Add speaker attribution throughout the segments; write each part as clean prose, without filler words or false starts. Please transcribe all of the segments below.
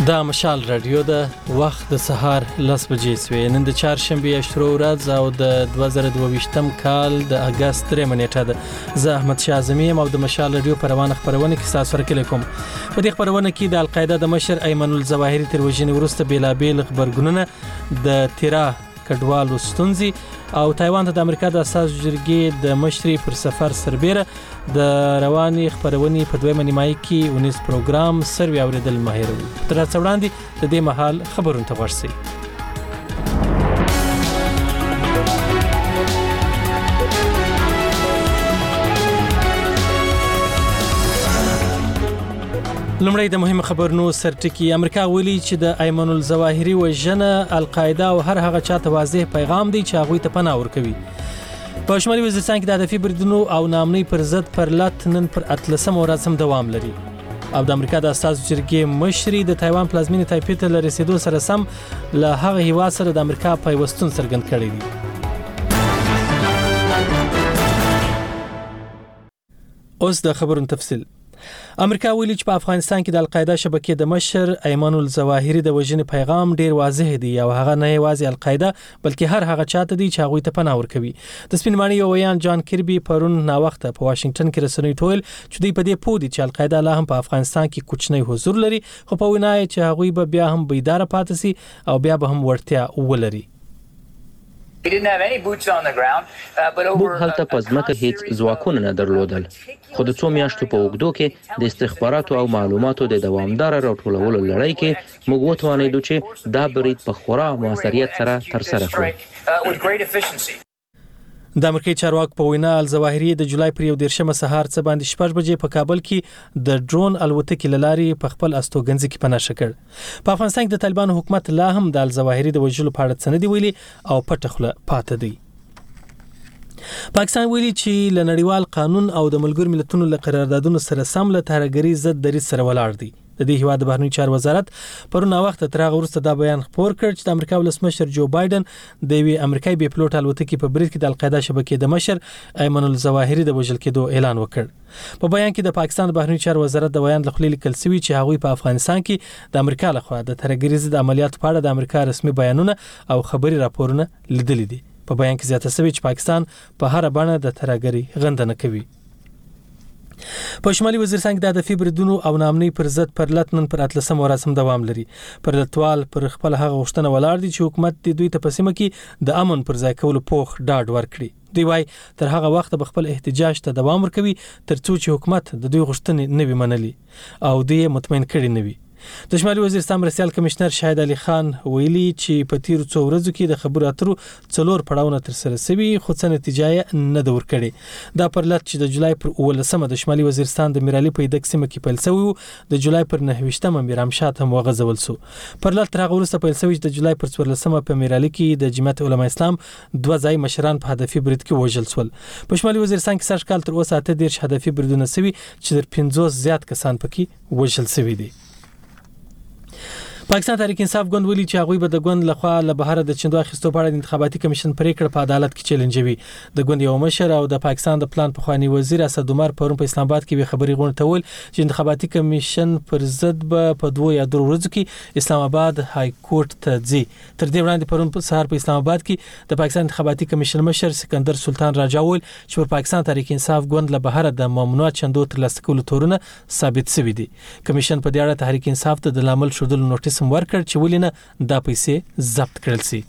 Speaker 1: دا مشال رادیو ده وخت د سهار 10 بجې سوې نن د چهارشنبه شروع ورځ او د 2022م کال د اگست 3 نیټه ده زه احمد شاه اعظمي او د مشال رادیو پروانه خبرونه کې تاسو سره کوم په دې خبرونه کې د القاعده د مشر ایمن الظواهری تر وژنې وروسته بیلابیل خبرګونونه د تیرا کډوالو ستونزي او تایوان ته د امریکا د اساس جرګې د مشري پر سفر سربېره د رواني خبرونې په دویمه نیمایي کې 19 پروګرام سروي اوریدل ماهر تر څو وړاندې د دې مهال خبرونه ته ورسي لمړی د مهمه خبرونو سرټکی امریکا ویلي چې د ایمن الظواهری وژنه القاعده او هر هغه چاته واضح پیغام دی چې هغه ته پناه ورکوي په شمالي وزیرستان کې د هدفي بریدونو او نامنۍ پر ضد پر لات نن پر 13 ورځ هم دوام لري او د امریکا د اساس جرګې مشري د تایوان پلازمینې تایپې ته رسیدو سره سم له هغه هیواد سره د امریکا پیوستون څرګند کړی دی اوس د خبرونو تفصیل امریکا ویلي چې په افغانستان کې د القاعده شبکې د مشر ایمن الظواهری د وژنې پیغام ډیر واضح دی او هغه نه یوازې القاعده بلکې هر هغه چاته دی چې هغه ته پناه ورکوي د سپینمانی یو ویان جان کربي پرون نا وخت په واشنگټن کې رسنۍ ټول چې دوی په دې پودي چې القاعده لا هم په افغانستان کې کوچنی حضور لري خو په وینای چې هغه به بیا هم بیدار پاتې سي او بیا به هم ورتیا ولري
Speaker 2: موږ هلته په ځمکه هیڅ ځواکونه نه درلودل خو د څو میاشتو په اوږدو کې د استخباراتو او معلوماتو د دوامدار راټولولو لړۍ کې موږ وتوانیدو چې دا برید په خورا موثریت سره ترسره کړو
Speaker 1: د امریکای چارواکو په وینا الظواهری د جولای پر 11 سهار څه باندې 6 بجې په کابل کې د ډرون الوتکې لاري په خپل استوګنځ کې پناه شکړ په افغانستان کې د طالبان حکومت لا هم د الظواهری د وژلو په اړه څه نه دی ویلي او پټه خوله پاتې دی پاکستان ویلي چې ل نړیوال قانون او د ملګرو ملتونو له قراردادونو سره سم له ترهګری ضد دریځ سره ولاړ دی د دې هیواد د بهرنی چارو وزارت پرون وخت تر هغه وروسته دا بیان خپور کړ چې د امریکا ولسمشر جو بایدن د وی امریکای بي پلوټ الوتکې په برید کې د القاعده شبکې د مشر ایمن الظواهری د وژل کېدو اعلان وکړ په بیان کې د پاکستان د بهرنی چارو وزارت د بیان لخوا لیکل شوی چې هغه په افغانستان کې د امریکا لخوا د ترهګری ضد عملیاتو په اړه د امریکا رسمي بیانونه او خبري راپورونه لیدلي دي په بیان کې زیاته شوی چې پاکستان په هر بڼه د ترهګری غندنه کوي په شمالي وزیرستان کې د هدفي بریدونو او نامنۍ پر ضد پر لاتنن پر 13 ورځ هم دوام لري پر لټوال پر خپل هغه غوښتنه ولاړ دي چې حکومت دوی ته په سیمه کې د امن پر ځای کولو پوخ ډاډ ورکړي دوی وايي تر هغه وخت به خپل احتجاج ته دوام ورکوي ترڅو چې حکومت د دوی غوښتنې نه وي منلي او دوی مطمئن کړي نه وي د شمالي وزیرستان مرستيال کمشنر شاهد علي خان ویلي چې په تیر څو ورځو کې د خبرو اترو څلور پړاوونه تر سره شوي خو څه نتیجه نه د ورکړي دا پرلط چې د جولای پر 18 د شمالي وزیرستان د میرالي په دک سیمه کې پیل شوی د جولای پر 9 میرامشات هم وغځول شو پرلط تر هغه وروسته پیل شوی د جولای پر 14 په میرالي کې د جماعت علماء اسلام دوه ځای مشران په هدفي برید کې وژل شول په شمالي وزیرستان کې سږ کال تر اوسه 8 هدفي بریدونه شوي چې تر 50 زیات کسان پکې وژل شوي دي پاکستان تحریک انصاف ګوند ویلي چې هغه به د ګوند لخوا له بهر د چندو اخیستو په اړه د انتخاباتي کمیشن پریکړه په عدالت کې چیلنجوي د ګوند یو مشر او د پاکستان د پلان په خواني وزیر اسد عمر پرون په اسلام آباد کې خبري غونډه ول چې انتخاباتي کمیشن پر ضد په 2 یا 3 ورځو کې اسلام آباد های کورټ ته ځي تر دې وړاندې پرون په سهار په اسلام آباد کې د پاکستان انتخاباتي کمیشن مشر سکندر سلطان راجا ول چې پر پاکستان تحریک انصاف ګوند له بهر د ممنوع چندو تر لاسه کولو تورونه ثابت شوی دي کمیشن په دې اړه تحریک انصاف ته د لامل شودل نوټیس ورکړ چې ولینه دا پیسې ضبط کړل سي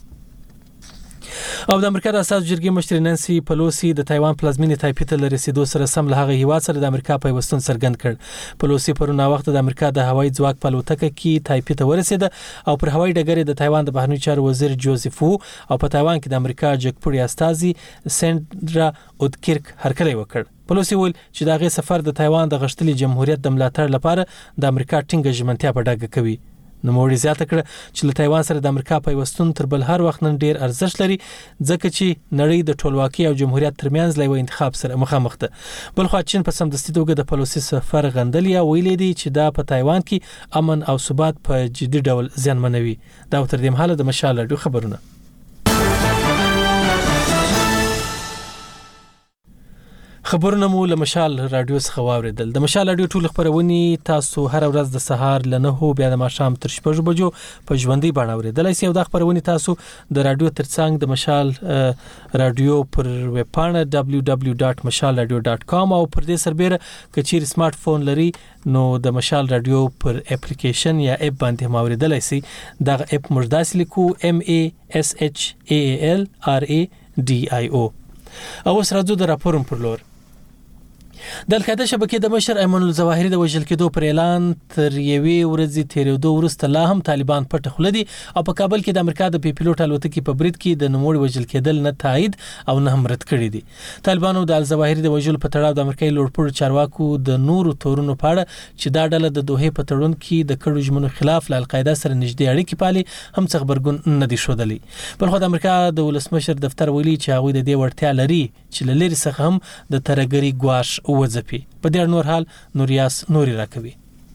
Speaker 1: او د امریکا د اساس جرګې مشر نانسي پلوسی د تایوان پلازمینې تایپې ته رسیدو سره سم له هغه هیواد سره د امریکا پیوستون څرګند کړ پلوسی پرون وخت د امریکا د هوایي ځواک په الوتکه کې تایپې ته ورسېده او پر هوایي ډګر د تایوان د بهرنی چارو وزیر جوزف وو او په تایوان کې د امریکا جګپړی استازي سندرا اودکرک هرکلی وکړ پلوسی ویل چې دغه سفر د تایوان د غشتلي جمهوریت د ملاتړ لپاره د امریکا ټینګه ژمنتیا په ډاګه کوي نو موري زیاته کړ چې له تایوان سره د امریکا پیوستون تر بل هر وخت نن ډیر ارزښت لري ځکه چې نړۍ د ټولواکۍ او جمهوریت ترمنځ لوی انتخاب سره مخامخ ده بل خو چین په سمدستي توګه د پلوسی سفر غندلی او ویلي دي چې دا په تایوان کې امن او ثبات په جدي ډول زیانمنوي دا تر دې مهاله د مشال رادیو خبرونه خبرونه مو له مشال رادیو څخه واوریدل. د مشال رادیو ټول خبرونه تاسو هر ورځ د سهار له 9 بیا د ماښام تر 6 بجو په ژوندۍ بڼه اوریدلای شئ. د خبرونه تاسو د رادیو ترڅنګ د مشال رادیو پر ویب پاڼه www.mashalradio.com او پر دې سربېره کچیر سمارټ فون لري نو د مشال رادیو پر اپلیکیشن یا اپ باندې اوریدلای شئ. دا اپ مرداس لیکو MASHALRADIO. او سره د راپورم پر لور د القاعده شبکې د مشر ایمن الظواهری د وژل کېدو پر اعلان تر یوې ورځې تیرېدو وروسته لا هم طالبان پټ خلدي او په کابل کې د امریکا د پیلوټ الوتکې په برید کې د نوموړي وژل کېدل نه تایید او نه هم رد کړی دي. طالبانو د الظواهری د وژل په تړاو د امریکایي لوړپوړو چارواکو د نورو تورونو په اړه چې دا ډله د دوه په تړون کې د کډو ژمنو خلاف له القاعده سره نږدې اړیکې پالي هم څه خبرګون نه دي شودلي. بلخو د امریکا د ولسمشر دفتر ویلي چې هغه د دې وړتیا لري چې لری څخه هم د ترګری ګواش وځپي. په دې نور حال نوریاس نوري راکوي.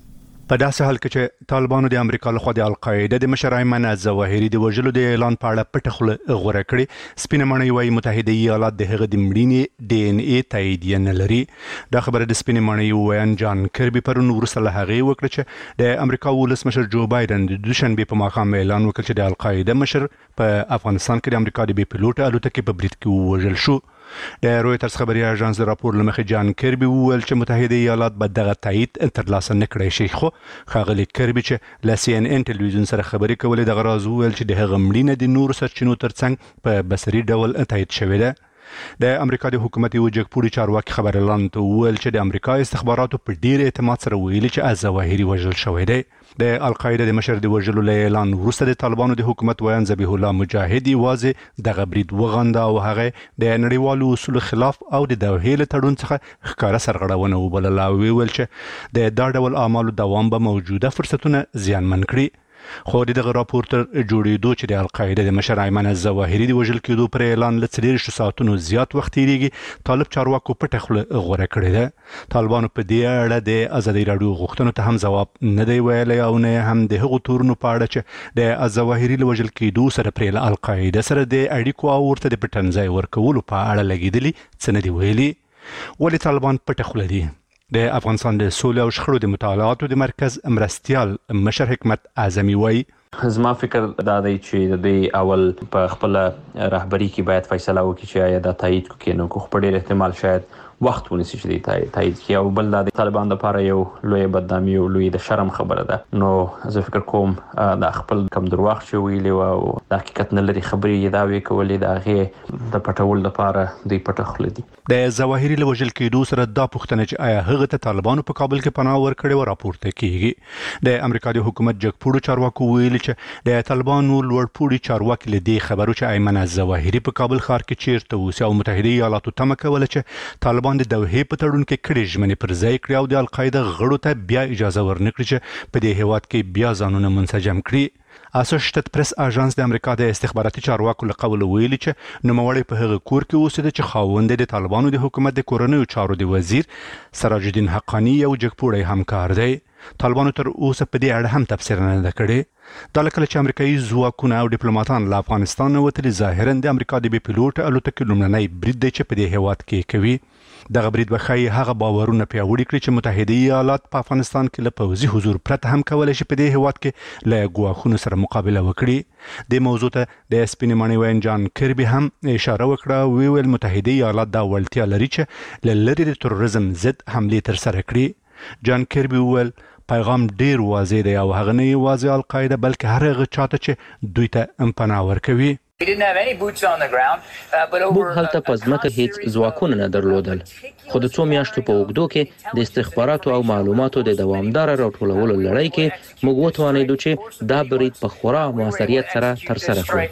Speaker 3: په داسې حال کې چې طالبانو د امریکا لخوا د القاعده د مشر ایمن الظواهری د وژلو د اعلان په اړه پټ خوله غوره کړي، سپینه ماڼۍ وايي متحده ایالات د هغه د مړینې DNA تاییدیه نه لري. دا خبره د سپینه ماڼۍ ویان جان کربي پرون وروسته له هغې وکړه چې د امریکا ولسمشر جو بایدن د دوشنبه په ماښام اعلان وکړ چې د القاعده مشر په افغانستان کې د امریکا د بي پیلوټ الوتکې په برید کې وژل شو. د رویټرز خبري اژانس د راپور لمخې جان کربي وویل چې متحده ایالات به دغه تایید ترلاسه نه کړی شي. خو ښاغلی کربي چې له CNN ټلویزیون سره خبرې کولې دغه راز وویل چې د هغه مړینه د نورو سرچینو ترڅنګ په بصري ډول تایید شوې ده. د امریکا د حکومت یو جګپوړي چارواکي خبرلاند ته وویل چې د امریکا استخباراتو په ډیر اعتماد سره ویلي چې الظواهری وژل شوی دی. د القاعده د مشر د وژلو له اعلان وروسته د طالبانو د حکومت ویان ذبیح الله مجاهد یوازې دغه برید وغنده او هغه د نړیوالو اصولو خلاف او د دوحې له تړون څخه ښکاره سرغړونه وبلله او ویل چې د دا ډول اعمالو دوام به موجوده فرصتونه زیانمن کړي. خو دغه راپور تر جوړېدو چې د القاعده د مشر ایمن الظواهری د وژل کېدو پر اعلان له 30 ساعتونو زیات وخت تیریږي، طالب چارواکو پټه خوله غوره کړې ده. طالبانو په دې اړه د ازادي راډیو غوښتنو ته هم ځواب نه دی ویلی او نه هم د هغو تورونو په اړه چې د الظواهری له وژل کېدو سره پرې له القاعده سره د اړیکو او ورته د پټنځای ورکولو په اړه لګېدلي څه نه دي ویلي. ولې طالبان پټه خوله دي؟ د افغانستان د سولې او شخړو د مطالعاتو د مرکز مرستیال مشر حکمت اعظمي وایي
Speaker 2: زما فکر دا دی چې د دوی اول په خپل رهبری کې باید فیصله وکړي چې آیا دا تایید کوي نو خو په ډېر احتمال شاید وخت ونیسي چې تایید کړي او بل د طالبان لپاره یو لوی بدنامي او لوی د شرم خبره ده. نو زه فکر کوم دا خپل کم درواغ چې ویلي او د حقیقت نه لري خبرې دا وی کولې دا غي د پټول لپاره دوی پټه خل دي.
Speaker 3: د ظواهری له وژل کېدو سره دا پوښتنه چې آیا هغه ته طالبانو په کابل کې پناه ورکړې و راپورته کیږي. د امریکا د حکومت جګپوړو چارواکو ویلي چې د طالبانو لوړپوړي چارواکي له دې خبرو چې ایمن الظواهری په کابل ښار کې چیرته اوسي او متحده ایالاتو تمه کوله چې طالبان د دوحې په تړون کې کړي ژمنې پر ځای کړي او د القاعده غړو ته بیا اجازه ورنکړي چې په دې هیواد کې بیا ځانونه منسجم کړي. اسوشیټډ پریس اژانس د امریکا د استخباراتي چارواکو له قوله ویلي چې نوموړی په هغه کور کې اوسېده چې خاوند د طالبانو د حکومت د کورنیو چارو د وزیر سراج الدین حقانی یو جګپوړی همکار دی. طالبانو تر اوسه په دې اړه هم تفسیر نه ده کړی. دا لکه چې امریکایي ځواکونه او ډیپلوماټان له افغانستان وتلي ظاهرا د امریکا د بي پیلوټ الوتکې لومړنی برید دی چې په دې هیواد کې کوي. دغه برید به ښایي هغه باورونه پیاوړي کړي چې متحده ایالات په افغانستان کې له پوځي حضور پرته هم کولی شي په دې هیواد کې له ګواښونو سره مقابله وکړي. دې موضوع ته د سپینې ماڼۍ ویان جان کربي هم اشاره وکړه او ویل متحده ایالات دا وړتیا لري چې له لرې د تروریزم ضد حملې ترسره کړي. جان کربي وویل پیغام ډیر واضح دی او هغه نه یوازې القاعده بلکې هر هغه چاته چې دوی ته پناه ورکوي.
Speaker 2: موږ هلته په ځمکه هیڅ ځواکونه نه درلودل، خو د څو میاشتو په اوږدو کې د استخباراتو او معلوماتو د دوامداره راټولولو لړۍ کې موږ وتوانیدو چې دا برید په خورا موثریت سره ترسره کړو.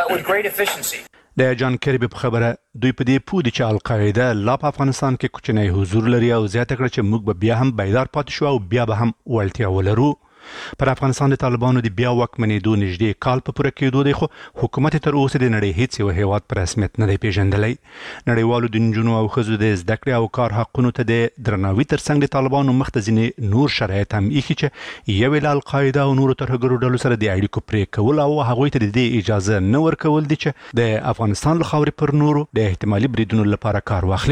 Speaker 3: د جان کربي په خبره دوی په دې پوه دي چې القاعده لا په افغانستان کې کوچنی حضور لري او زیاته کړه چې موږ به بیا هم بیدار پاتې شو او بیا به هم وړتیا ولرو. پر افغانستان د طالبانو د بیا واکمنېدو نږدې کال په پوره کېدو دی خو حکومت تر اوسه د نړۍ هیڅ یو هیواد په رسمیت نه دی پیژندلی. نړیوالو د نجونو او ښځو د زده کړې او کار حقونو ته د درناوي ترڅنګ د طالبانو مخ ته ځینې نور شرایط هم ایښي چې یو له القاعده او نورو ترهګرو ډلو سره د اړیکو پرې کول او هغوی ته د دې اجازه نه ورکول دي چې د افغانستان له خاورې پر نورو د احتمالي بریدونو لپاره کار واخلي.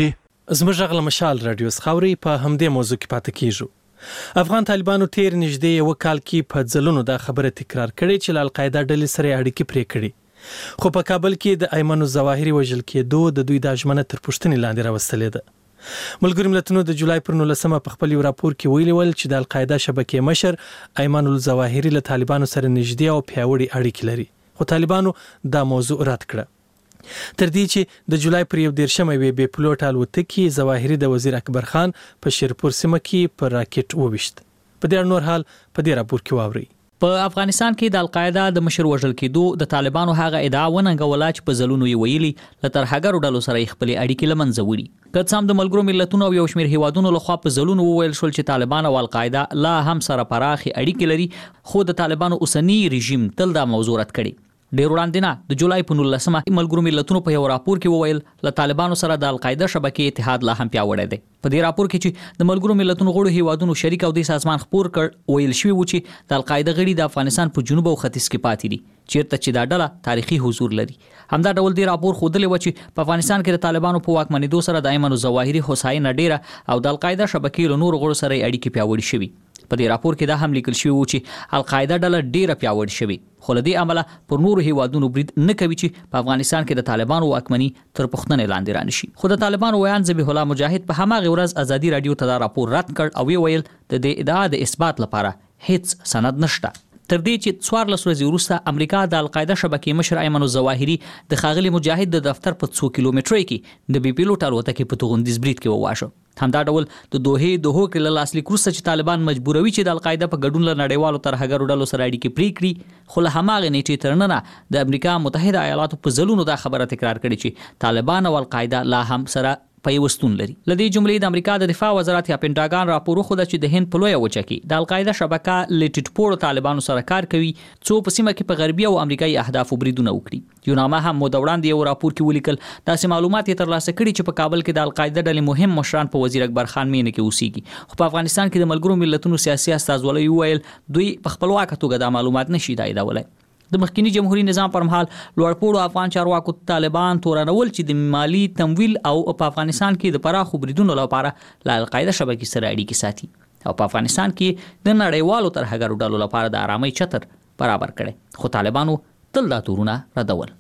Speaker 1: زموږ غل مشال رادیو خاوري په همدې موضوع کې پاتې کیږو. افغان طالبانو تیر نږدې یو کال کې په ځلونو دا خبره تکرار کړې چې القاعده ډلې سره اړیکې پرې کړې، خو په کابل کې د ایمن الظواهري وژل کېدو د دوی د ژمنه تر پوښتنې لاندې راوستلې ده. ملګري ملتونو د جولای پر 19 په خپل راپور کې ویلي ول چې د القاعده شبکې مشر ایمن الظواهري له طالبانو سره نږدې او پیاوړي اړیکې لري، خو طالبانو دا موضوع رد کړه. تر دې چې د جولای پر 11 بې پلوټ الوتکې ظواهري د وزیر اکبر خان په شیرپور سیمه کې پر راکټ وويشت. په دې نور حال په دې راپور کې واوري.
Speaker 4: په افغانستان کې د القاعده د مشر وژل کېدو د طالبانو هغه ادعا وننګوله چې په ځلونو یې ویلي له ترهګرو ډلو سره خپل اړیکې لمنځه وړي. که څه هم د ملګرو ملتونو او یو شمېر هیوادونو لخوا په ځلونو وویل شول چې طالبان او القاعده لا هم سره پراخي اړیکې لري، خو د طالبانو اوسنی رژیم تل دا موضوع رد کړي. ډیر وړاندې نه د جولای په 19 ملګرو ملتونو په یو راپور کې وویل له طالبانو سره د القاعده شبکې اتحاد لا هم پیاوړی دی. په دې راپور کې چې د ملګرو ملتونو غړو هیوادونو شریک او د سازمان خبر کړ، ویل شوی و چې د القاعده غړي د افغانستان په جنوب او ختیځ کې پاتې دي، چیرته چې دا ډله تاریخي حضور لري. همدا ډول دی راپور خودلې و چې په افغانستان کې د طالبانو په واکمنېدو سره د ایمن الظواهري هوساینه ډیره او د القاعده شبکې له نورو غړو سره اړیکې پیاوړې شوي. په دې راپور کې دا هم لیکل شوی و چې القاعده ډله ډیره پیاوړې شوي، خو له دې عمله پر نورو هیوادونو برید نه کوي چې په افغانستان کې د طالبانو واکمني تر پوښتنې لاندې رانشي. خو د طالبانو ویان ذبیح الله مجاهد په هماغه ورځ ازادي رادیو ته دا راپور رد کړ او ویل د دې ادعا د اثبات لپاره هیڅ سند نشته. تر دې چې 14 ورځې وروسته امریکا د القاعده شبکې مشر ایمن الظواهري د خاغلی مجاهد د دفتر په 2 کیلومترۍ کې د بي پلوټ الوتکې په توغندیز برید کې وواژه. همدا ډول د دوه کې له لاسلیک وروسته چې طالبان مجبوروي چې د القاعده په ګډون له نړیوالو ترهګرو ډلو سره اړیکې پرې کړي، خو له هماغه نیټې تر ننه د امریکا متحده ایالاتو په ځلونو دا خبره تکرار کړې چې طالبان او القاعده لا هم سره پیوستون لري. لدې جملې د امریکا د دفاع وزارت یا پینټاګان راپور خو د چې د هند په لویه وچه کې د القاعده شبکه لټټ پورو طالبانو سره کار کوي، څو په سیمه کې په غربي او امریکایي اهدافو بریدونه وکړي. یو نامه هم مو د وړاندې یو راپور کې ولیکل داسې معلومات یې ترلاسه کړي چې په کابل کې د القاعده ډلې مهم مشران په وزیر اکبر خان مینه کې اوسېږي، خو په افغانستان کې د ملګرو ملتونو سیاسي استازولۍ ویل دوی په خپلواکه توګه دا معلومات نشي تاییدولای. د مخکینی جمهوریت نظام پر مهال لوړپوړو افغان چارواکو طالبان تورنول چې د مالی تمویل او په افغانستان کې د پراخو بریدونو لپاره له القاعده شبکې سره اړیکې ساتي او په افغانستان کې د نړیوالو ترهګرو ډلو لپاره د آرامۍ چتر برابر کړي، خو طالبانو تل دا تورونه ردول.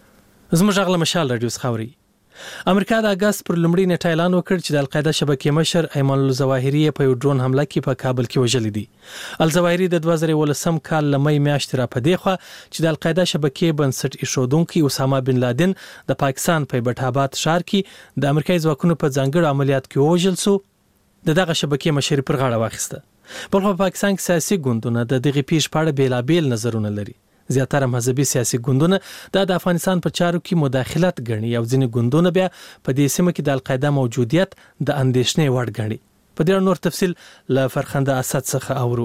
Speaker 1: زموږ غل مشال رادیو خاوري. امریکا د اگست پر لومړي نیټه اعلان وکړ چې د القاعده شبکې مشر ایمن الظواهري په یو ډرون حمله کې په کابل کې وژل دي. الظواهري د 2018 کال ل مې میاشتې را پدې خو چې د القاعده شبکې بنسټ ایښودونکي اسامه بن لادن د پاکستان په بیت آباد ښار کې د امریکایي ځواکونو په ځانګړو عملیات کې وژل شو. دغه شبکې مشر پر غاړه واخیسته. په پاکستان کې سیاسي ګوندونه د دغه پیښ په اړه بیلابیل نظرونه لري. زیاتره مذهبي سیاسي ګوندونه د افغانستان په چارو کې مداخلت غني او ځینې ګوندونه بیا په دې سیمه کې د القاعده موجودیت د اندېښنې وړ غني. په دې نور تفصیل له فرخنده اسد څخه اورو.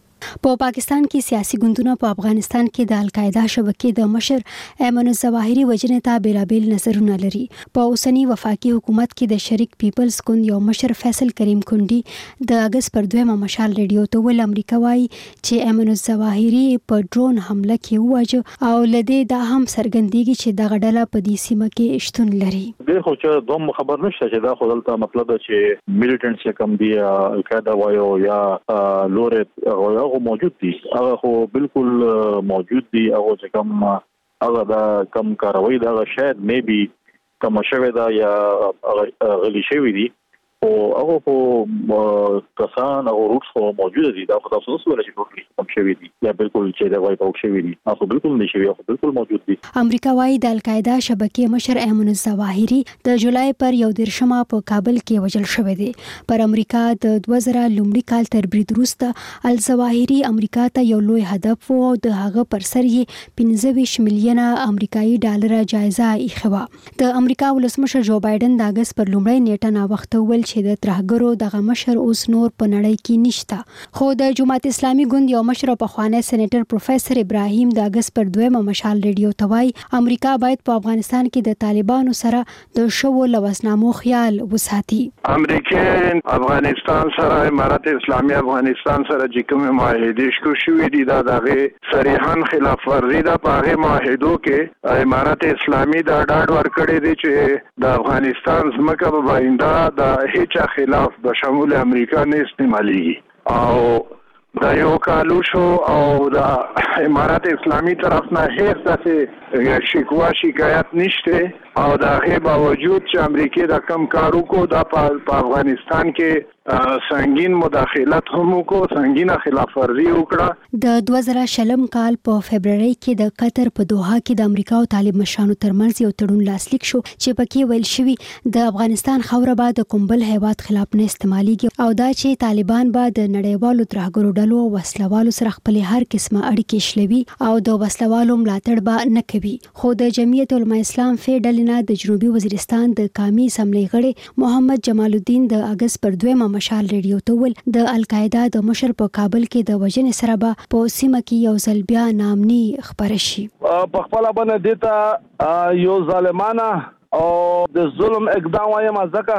Speaker 5: په پاکستان کې سیاسي ګوندونه په افغانستان کې د القاعده شبکې د مشر ایمن الظواهري وژنې ته بیلابیل نظرونه لري. په اوسنی وفاقي حکومت کې د شریک پیپلز ګوند یو مشر فیصل کریم کونډي د اگست پر 2 مشال ریډیو ته ول امریکا وايي چې ایمن الظواهري په ډرون حمله کې وواژه او لدې دا هم څرګندېږي چې د غډله په دې سیمه کې شتون لري.
Speaker 6: د خو چې دوم خبر نشته چې دا خو دلته مطلب ده چې میلیټنټ کم دی القاعده وایو یا لورې موجود دي، هغه خو بالکل موجود دي. هغه چې کوم هغه دا کم کاروي دا شاید میبي کم شوی دا یا غلی شوی دي او هغه خو کسان او روټس خو موجود دي. دا خو تاسو سره چې ټوټلی کم شوی دي یا بالکل چې دا وای پاک شوی دي، هغه بالکل نشوي، هغه بالکل موجود دي.
Speaker 5: امریکا وايي د القاعده شبکې مشر ایمن الظواهري د جولای پر 11 په کابل کې وژل شوی دی. پر امریکا د 2000 لومړي کال تر برید وروسته الظواهري امریکا ته یو لوی هدف او د هغه پر سر یې 25 میلیونه امریکایي ډالر جایزه ایښه. د امریکا ولسمشر جو بایدن د اگست پر لومړۍ نیټه نا وخت ول چې د ترهګرو دغه مشر اوس نور په نړۍ کې نشته. خو د جماعت اسلامي ګوند یو مشر په خوانی سېنیټر پروفیسور ابراهیم د اگست پر 2 مشال ریډیو ته وایي امریکا باید په افغانستان کې د طالبانو سره د شوو لوسنامو خیال وساتي.
Speaker 7: امریکا افغانستان سره امارات اسلامي افغانستان سره چې کوم معاهده شو شوې دي دا دغه صریحاً خلاف ورزي ده. په هغه معاهدو کې امارات اسلامي دا ډاډ ورکړی دی چې د افغانستان ځمکه په باینده د هیڅ خلاف به شمول امریکا نه استعمالېږي او دا یو کالو شو او د امارات اسلامي طرف نه هیڅ داسې شکوا شکایت نشته او دا غي باوجود چې امریکا دا کم کارو کو دا په افغانستان کې سنگین مداخلت هم کو سنگینه خلاف ورزي وکړه.
Speaker 5: د 2020 کال په فبرवरी کې د قطر په دوحه کې د امریکا او طالب مشرانو ترمنځ یو تړون لاسلیک شو چې پکې ویل شوی د افغانستان خوره به د کومبل هیواد خلاف نه استعماليږي او دا چې طالبان به د نړیوالو ترهګرو ډلو او وسلوالو سره خپل هر قسمه اړیکې شلوي او د وسلوالو ملاتړ به نه کوي. خو د جمعیت العلماء اسلام فیډلنا د جنوبي وزیرستان د قومي اسمبلی غړي محمد جمال الدین د اگست پر 2 مشال ریډیو ته ول د القاعده د مشر په کابل کې د وژنې سره به په سیمه کې یو ځل بیا نامني خبره شي.
Speaker 8: په خپل باندې دیتا یو ظالمانه او د ظلم اقدام وایم ځکه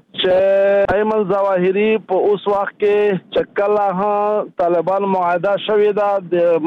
Speaker 8: چې ایمن ظواهری په اوس وخت کې چکله طالبان معاهده شوې ده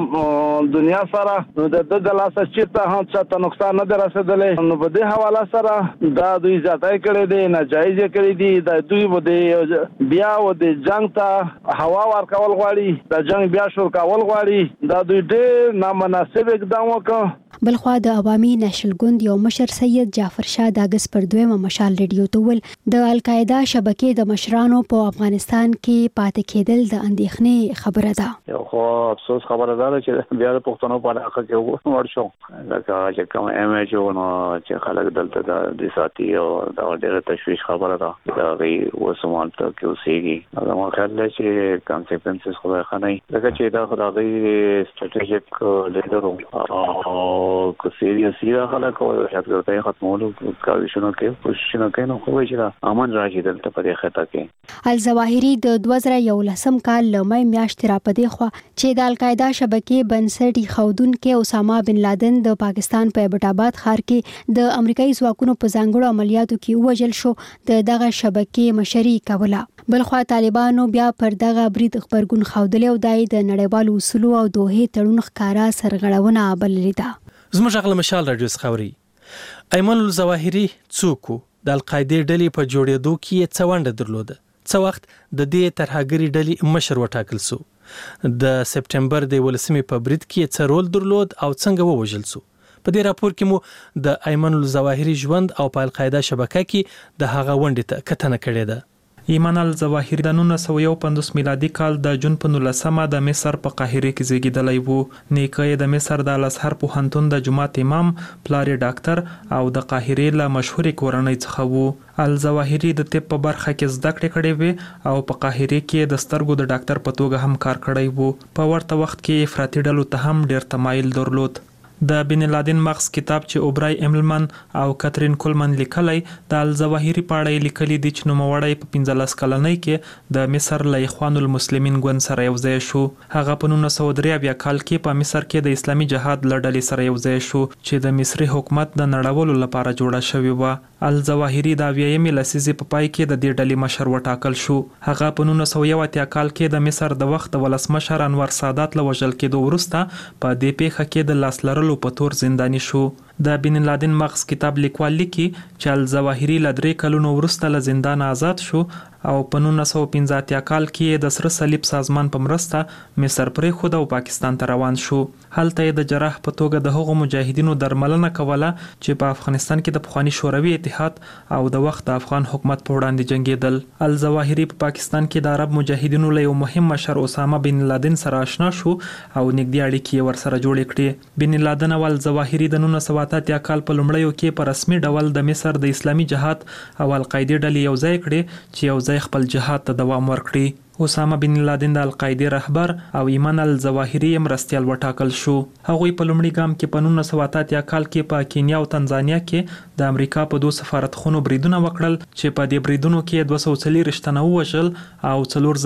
Speaker 8: د دنیا سره نو د لاسه چیرته څه نقصان نه رسیدلې نو په دې حواله سره دا دوی ځاتای کړي دي ناجایز کړي دي د دوی بده بیا و د جنگ ته هوا ورکول غواړي د جنگ بیا شروع کول غواړي دا دوی ډېر نامناسب اقدام وکړ.
Speaker 5: بلخوا د عوامي نېشنل ګوند یو مشر سید جعفر شاه د اگست پر 2 مشال ریډیو ته ول د القاعده شبکې د مشرانو په افغانستان کې پاتې کېدل د اندېښنې خبره ده.
Speaker 9: یو خو افسوس خبره ده چې بیا د پښتنو په اړه کې ور شو لکه چې کوم ایم ایچ او نو چې خلک دلته د ساتي او دا ډېر تشویش خبره ده دا غي وسمال ته کې اوسېږي دا مو خیال دی چې کانسیکوینسز خو نه لکه چې دا خدای سټریټیجیک لیډر او کو سیریسي خلک او شاګردای ختمولو کاوشونو کې کوششونه کوي نو خو چې امن راځي دلته په دې خطه کې.
Speaker 5: الظواهری د 2011 کال لمای میاشتې را پدې خو چې د القاعده شبکې بنسټ خودونکو اسامه بن لادن د پاکستان په ایبټ آباد ښار کې د امریکایي ځواکونو په ځانګړو عملیاتو کې وژل شو دغه شبکې مشري کوله. بلخوا طالبانو بیا پر دغه برید خبرګون خودلې او دای د نړیوالو اصولو او دوه تړون ښکارا سرغړونه بللې ده.
Speaker 1: زموږ غل مشال رادیو خبري ایمن الظواهری څوک د القاعده ډلې په جوړېدو کې څه ونډه درلوده. څه وخت د دې ترهګری ډلې مشر وټاکل سو. د سپټمبر د 18 په برید کې څه رول درلود او څنګه ووژل سو. په دې راپور کې مو د ایمن الظواهری ژوند او په القاعده شبکه کې د هغه ونډې ته کتنه کړې ده.
Speaker 10: ایمان الظواهری د 1950 میلادي کال د جون په 19 د مصر په قاهره کې زیږیدلی وو. نیکه د مصر د الازهر پوهنتون د جماعت امام، پلار ډاکټر او د قاهره له مشهور کورنۍ څخه وو. الظواهری د طب په برخه کې زده کړې کړې وې او په قاهره کې د سترګو د ډاکټر په توګه هم کار کړی وو. په ورته وخت کې افراطي ډلو ته هم ډېر تمایل درلود. د بن لادن مغز کتاب چې اوبرای ایملمن او کاترین کولمن لیکلی د الظواهری په اړه لیکلي دي چې نوموړی په 15 کلنۍ کې د مصر له اخوان المسلمین ګوند سره یو ځای شو. هغه په 1983 کال کې په مصر کې د اسلامي جهاد له ډلې سره یو ځای شو چې د مصري حکومت د نړولو لپاره جوړه شوې وه. الظواهری د 20 لسیزې په پای کې د دې ډلې مشر وټاکل شو. هغه په 1980 کال کې د مصر د وخت ولسمشر انور سادات له وژل کېدو وروسته په دې پیښه کې د لاس لرلو په تور زنداني شو. د بن لادن مغز کتاب لیکوال لیکي چې الظواهری له 3 کلونو وروسته له زندان آزاد شو او په 1915 کال کې د سره صلیب سازمان په مرسته مصر پرې خود او پاکستان ته روان شو. هلته د جراح په توګه د هغو مجاهدینو درملنه کوله چې په افغانستان کې د پخوانی شوروي اتحاد او د وخت د افغان حکومت په وړاندې جنگیدل. الظواهری په پاکستان کې د عرب مجاهدینو له یو مهم مشر اسامه بن لادن سره آشنا شو او نږدې اړیکې ورسره جوړې کړې. بن لادن او الظواهری د 1980 کال په لومړیو کې په رسمي ډول د مصر د اسلامي جهاد او القاعده ډلې یو ځای کړې چې یو ځای خپل جهاد ته دوام ورکړي. اسامه بن لادن د القاعده رهبر او ایمان الظواهری مرستیال وټاکل شو. هغوی په لومړي ګام کې په 1980 کال کې په کینیا او تنزانیا کې د امریکا په 2 سفارتخونو بریدونه وکړل چې په دې بریدونو کې 240 تنه وژل او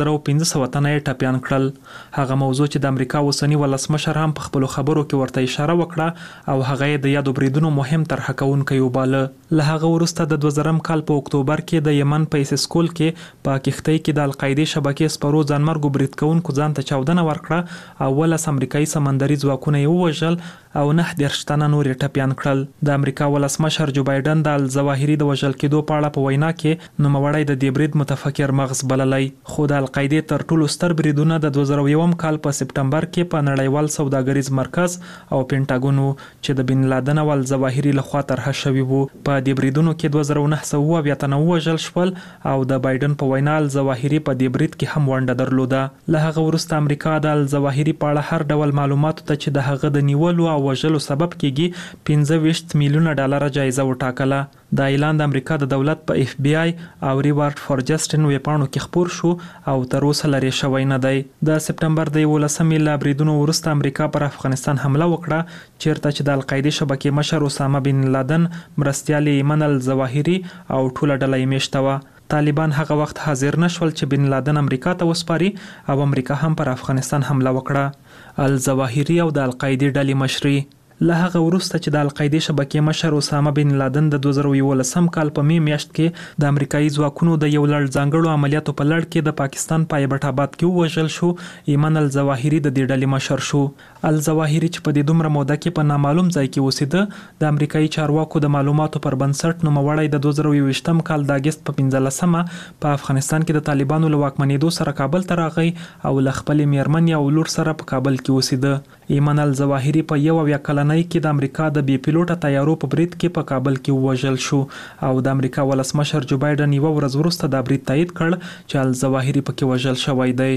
Speaker 10: 4500 تنه ټپيان کړل. هغه موضوع چې د امریکا اوسنی ولسمشر هم په خپل خبرو کې ورته اشاره وکړه او هغه د یادو بریدونو مهم طرح کوونکی وباله. له هغه وروسته د 2000 کال په اکتوبر کې د یمن په اسکول کې په کښتۍ کې د القاعده شبکې سپرو ځانمرګو برید کوونکو ځان ته چاودنه ورکړه او ولس امریکایي سمندري ځواکونه یې ووژل او 19 تنه نور ټپيان کړل. د امریکا ولسمشر جو بایدن د الظواهري د وژل کېدو په اړه په وینا کې نوموړی د دې برید متفکر مغز بللی. خو د القاعده تر ټولو ستر بریدونه د 2001 کال په سپټمبر کې په نړیوال سوداګریز مرکز او پینټاګون چې د بن لادن او الظواهري لخوا طرح شوی وو. په دې بریدونو کې 2900 تنه وژل شول او د بایدن په وینا الظواهري په دې برید کې هم ونډه درلوده. له هغه وروسته امریکا د الظواهري په اړه هر ډول معلوماتو ته چې د هغه د نیولو او وژلو سبب کېږي 25 میلیونه ډالر جایزه وټاکله. دا اعلان د امریکا د دولت په اف بی آی او ریوارډ فار جسټس ویبپاڼو کې خپور شو او تر اوسه لري شوی نه دی. د سپټمبر د 11 لا بریدونو وروسته امریکا پر افغانستان حمله وکړه چیرته چې د القاعده شبکې مشر اسامه بن لادن مرستیال ایمن الظواهري او ټوله ډله یې میشته وه. طالبان هغه وخت حاضر نشول چې بن لادن امریکا ته وسپاري او امریکا هم پر افغانستان حمله وکړه. الظواهري او د القاعده ډلې مشري له هغه وروسته چې د القاعده شبکې مشر اسامه بن لادن د 2011 کال په میاشت کې د امریکایي ځواکونو د یو لړ ځانګړو عملیاتو په لړ کې د پاکستان په ایبټ آباد کې وژل شو، ایمن الظواهري د دې ډلې مشر شو. الظواهري چې په دې دومره موده کې په نامعلوم ځای کې اوسېده د امریکایي چارواکو د معلوماتو پر بنسټ نوموړی د 2020 کال د اگست په 15مه په افغانستان کې د طالبانو له واکمنېدو سره کابل ته راغی او له خپلې میرمن او لور سره په کابل کې اوسېده. ایمن الظواهري په 1 کلنۍ کې د امریکا د بي پیلوټه طیارو په برید کې په کابل کې وژل شو او د امریکا ولسمشر جو بایدن یو ورځ وروسته دا برید تایید کړ چې الظواهري پکې وژل شوی دی.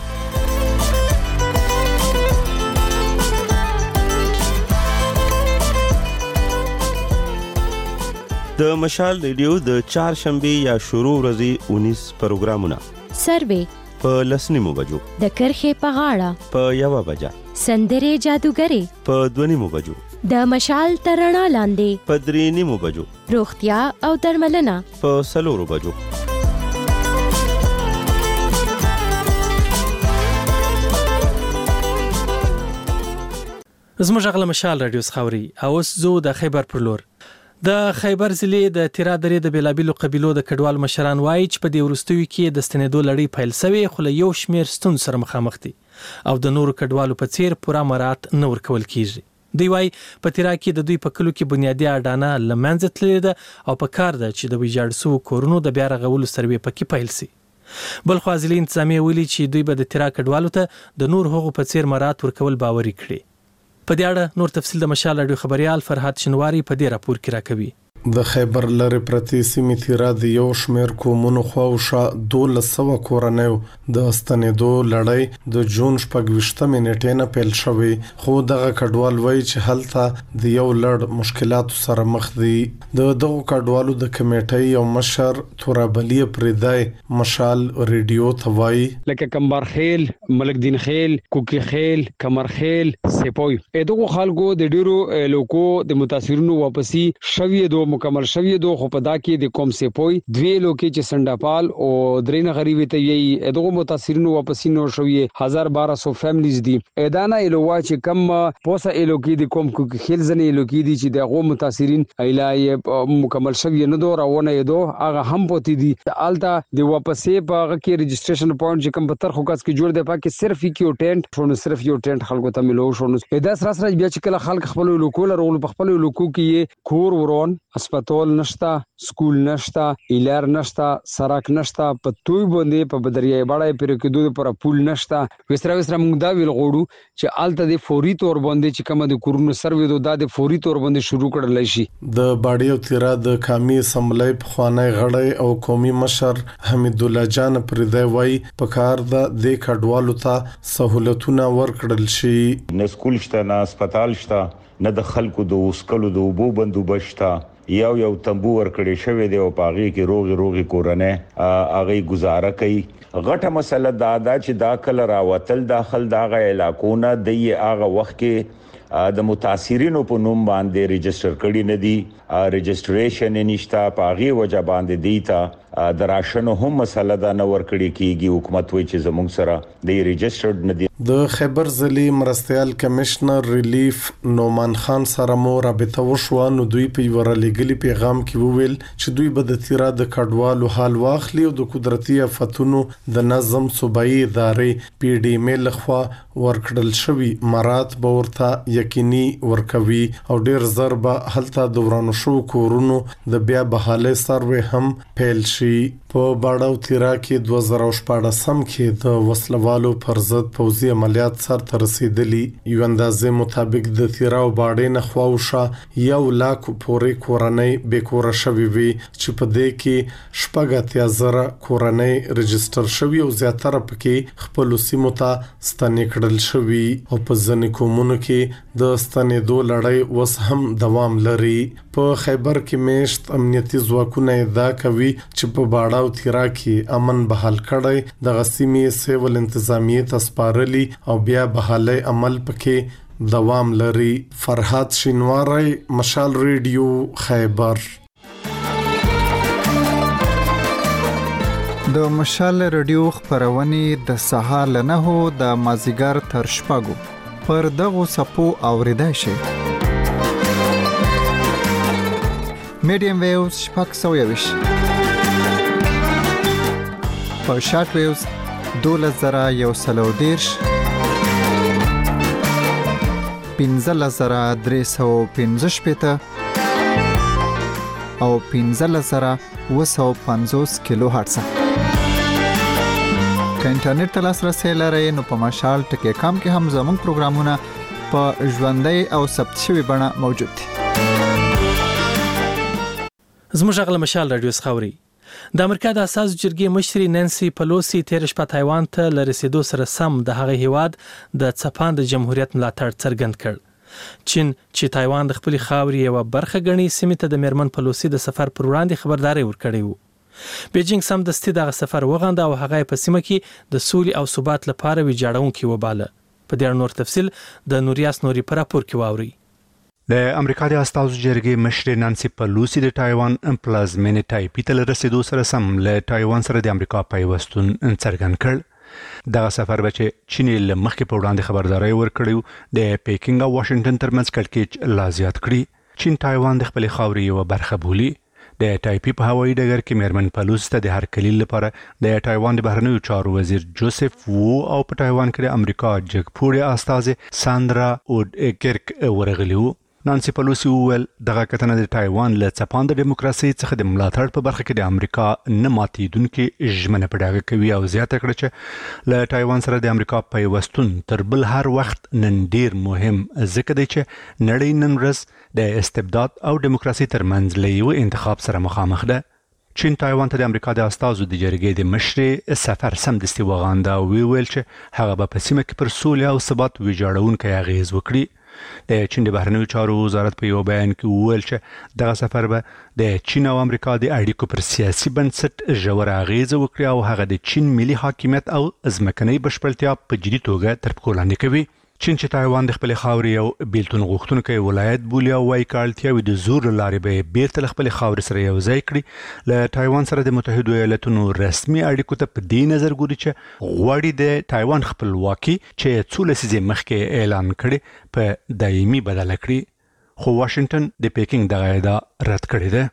Speaker 11: د مشال ریډیو د چهارشنبه یا شروع ورځې 19 پروګرامونه
Speaker 12: سروې
Speaker 11: په لسنیمو بجو،
Speaker 12: د کرخې په غاړه
Speaker 11: په 1 بجه،
Speaker 12: سندرې جادوګرې
Speaker 11: په 2 بجو،
Speaker 12: د مشال ترڼا لاندې
Speaker 11: په 3 بجو،
Speaker 12: روغتیا او درملنه
Speaker 11: په 4 بجو.
Speaker 1: زموږ غل مشال رادیو خاوري او اوس زو د خیبر پر لور. د خیبر ضلع د تیرا درې د بیلابیلو قبیلو د کډوال مشران وایي چې په دې وروستیو کې د ستنېدو لړۍ پیل شوې خو له یو شمېر ستونزو سره مخامخ دي او د نورو کډوالو په څیر پوره مراعات نه ورکول کیږي. دوی وایي په تیرا کې د دوی په کلو کې بنیادي اډانه له منځه تللې ده او په کار ده چې د ویجاړ شوو کورونو د بیا رغولو سروې پکې پیل شي. بل خو ځلې انتظامیه ویلي چې دوی به د تیرا کډوالو ته د نور هغو په څیر مراعات ورکول باوري کړي. په دې اړه نور تفصیل د مشال رادیو خبريال فرحات شنواری په دې راپور کې راکوي.
Speaker 13: د خیبر لرې پرتې سیمې تیرا د یو شمېر قومونو خواوشا 1200 کورنیو د ستنېدو لړۍ د جون 28 نیټې نه پیل شوې، خو دغه کډوال وایي چې هلته د یو لړ مشکلاتو سره مخ دي. د دغو کډوالو د کمیټې یو مشر تورابلی پردای مشال ریډیو ته وایي
Speaker 14: لکه کمبر خیل، ملک دین خیل، کوکی خیل، کمر خیل، سپوی دغه خلکو د ډیرو لوکو د متاثرینو واپسی شوی دو مکمل شوی دو خو په دا کې د کوم سپوی دوی لوکي چې سنداپال او درینه غریبي ته یي دغه متاثرینو واپسی نو شوی 1200 فیملیز دي. ادانه الوا چې کم پوسه الوکي د کوم کوکی خیل زنه الوکي دي چې دغه متاثرین ایلای مکمل شوی نه دو راونه دو هغه هم پوتی دي التا د واپسی په هغه کې رجسټریشن پوینټ چې کم په تر خو کاس کې جوړ دی پاکه صرف یو ټینټ شونه صرف یو ټینټ خلکو ته ملو شونه دا سره سره بیا چې کله خلک خپل لوکو لرول په خپل لوکو کې کور ورون اسپیټال نشتا، سکول نشتا، ایلار نشتا، سړک نشتا، په توي باندې په بدریای باندې پر کې دوی پر پول نشتا. وسره موږ دا ویل غوړو چې آلته د فوري تور باندې چې کومه د کورونو سروي دوه د فوري تور باندې شروع کړل شي.
Speaker 13: د باډي او تیرا د کامی اسمبلی په خوانه غړی او قومي مشر حمید الله جان پردای وای په کار د کډوالو ته سہولتونه ورکړل شي.
Speaker 15: نه سکول شته، نه هسپتال شته، نه د خلکو د وسکلو د وبو بندوبست یو تنبو ورکړی شوی دی او پاغي کې روغي کورنه اغه گزاره کوي. غټه مسله دا چې دا کله راوتل داخل داغه علاقونه د هغه وخت کې د متاثرینو په نوم باندې ريجستر کړي نه دي ريجستریشن نشتا پاغي وجه باندې دیتا دراشنو هم مسله دا نه ور کړی کیږي حکومت وی چې زموږ سره د ريجسترډ نه دي
Speaker 13: د خیبر ضلعي مرستيال کمشنر ریلیف نومان خان سره مو رابطه وشو نو دوی په ورلګلی پیغام کې وویل چې دوی به د تیرا د کډوالو حال واخلي او د قدرتي آفتونو د نظم صوبایي ادارې پی ډی ایم ال خوا ورکړل شوی مراد به ورته یقیني ورکوي او ډیر ضربه هلته دورانو شو کورونو د بیا بحاله سروې هم پیل شي په باډاو تیرا کې 2014 کې د وسلوالو پر ضد پوځي عملیات سر ته رسیدلی یو اندازې مطابق د تیرا او باډې نه خواوشه 1 لک پورې کورنۍ بیکوره شوی وي چې په دې کې شپږ زره کورنۍ ريجستر شوی او زیاتره پکې خپل سیمو ته ستنې کړل شوی او په ځینې کومونو کې د ستنېدو لړۍ اوس هم دوام لري په خیبر کې میشت امنیتي ځواکونه ادعا کوي چې په باډا او تیرا کې امن بحال کړی د غسیمې سیول انتظامیه تسپارلی او بیا بحاله عمل پکې دوام لري فرحات شینواری مشال ریډیو خیبر
Speaker 16: د مشال ریډیو خبرونه د سهار له 9 د مازیګر تر شپږو پر دغه سپو اوریدای شي میډیم ویوز شپږ سویوش په شارټ ویوز 2113 15315 او 15750 کیلو هرتز که انټرنیټ ته لاسرسي لرئ نو په مشال ټکی کام کې هم زموږ پروګرامونه په ژوندۍ او ثبت شوی بڼه موجود دي
Speaker 1: زموږ غل مشال رادیو خاوري د امریکا د اساسي جرګې مشري نانسي پلوسی تیر شپه تایوان ته لرسیدو سره سم د هغه هیواد د څپاند جمهوریت ملاتړ څرګند کړ چین چې تایوان د خپل خاوري یو برخه غني سیمه ته د میرمن پلوسی د سفر پر وړاندې خبرداري ورکړی وو بیجینګ سم د ستې دغه سفر وغنده او هغه په سیمه کې د سولې او ثبات لپاره ویجاړونکي وباله په دې نور تفصيل د نوریاس نوري پر راپور کې واوري
Speaker 3: د امریکا د استازو جرګې مشر نانسي پلوسی د تایوان پلازمینې تایپی ته رسیدو سره سم له تایوان سره د امریکا پیوستون څرګند کړ دغه سفر به چې چین له مخکې په وړاندې خبرداري ورکړیو د پیکینګ او واشنگټن ترمنځ کړکېچ لا زیات کړی چین تایوان د خپل خاوري یو برخه بولي د تایپی په هوایي ډګر کې میرمن پلوسی ته د هر کلیل لپاره د تایوان د بهرنیو چارو وزیر جوزف وو او په تایوان کې د امریکا جګپوړي استاذ ساندرا اودکرک ورغلیو نانسي پلوسی وویل دغه کتنه د تایوان له څپاند دیموکراسي څخه د ملاتړ په برخه کې د امریکا نه ماتیدونکو ژمنه پډاګه کوي او زیاته کړه چې له تایوان سره د امریکا پیوستون تر بل هر وخت نن ډیر مهم ځکه دی چې نړۍ نن ورځ د استبداد او دیموکراسي ترمنځ له یو انتخاب سره مخامخ ده چین تایوان ته د امریکا د استازو د جرګې د مشري سفر سمدستي وغانده او ویل چې هغه په سیمه کې پر سولې او ثبات ویجاړونکي اغیز وکړي د چین د بهرنیو چارو وزارت په یو بیان کې وویل چې دغه سفر به د چین او امریکا د اړیکو پر سیاسي بنسټ ژور اغیز وکړي او هغه د چین ملي حاکمیت او ځمکنۍ بشپړتیا په جدي توګه تر پښو لاندې کوي چین چې تایوان د خپل خاوري او بیلتون غوښتونکو ولایت بولی او وايي کالتیاوي د زور لارې به بیرته خپل خاوري سره یو ځای کړي له تایوان سره د متحده ایالاتونو رسمي اړیکو ته په دې نظر ګوري چې غواړي د تایوان خپلواکي چې څو لسیزې مخکې اعلان کړي په دایمي بدل کړي خو واشنگټن د پیکینګ دغه ادعا رد کړې ده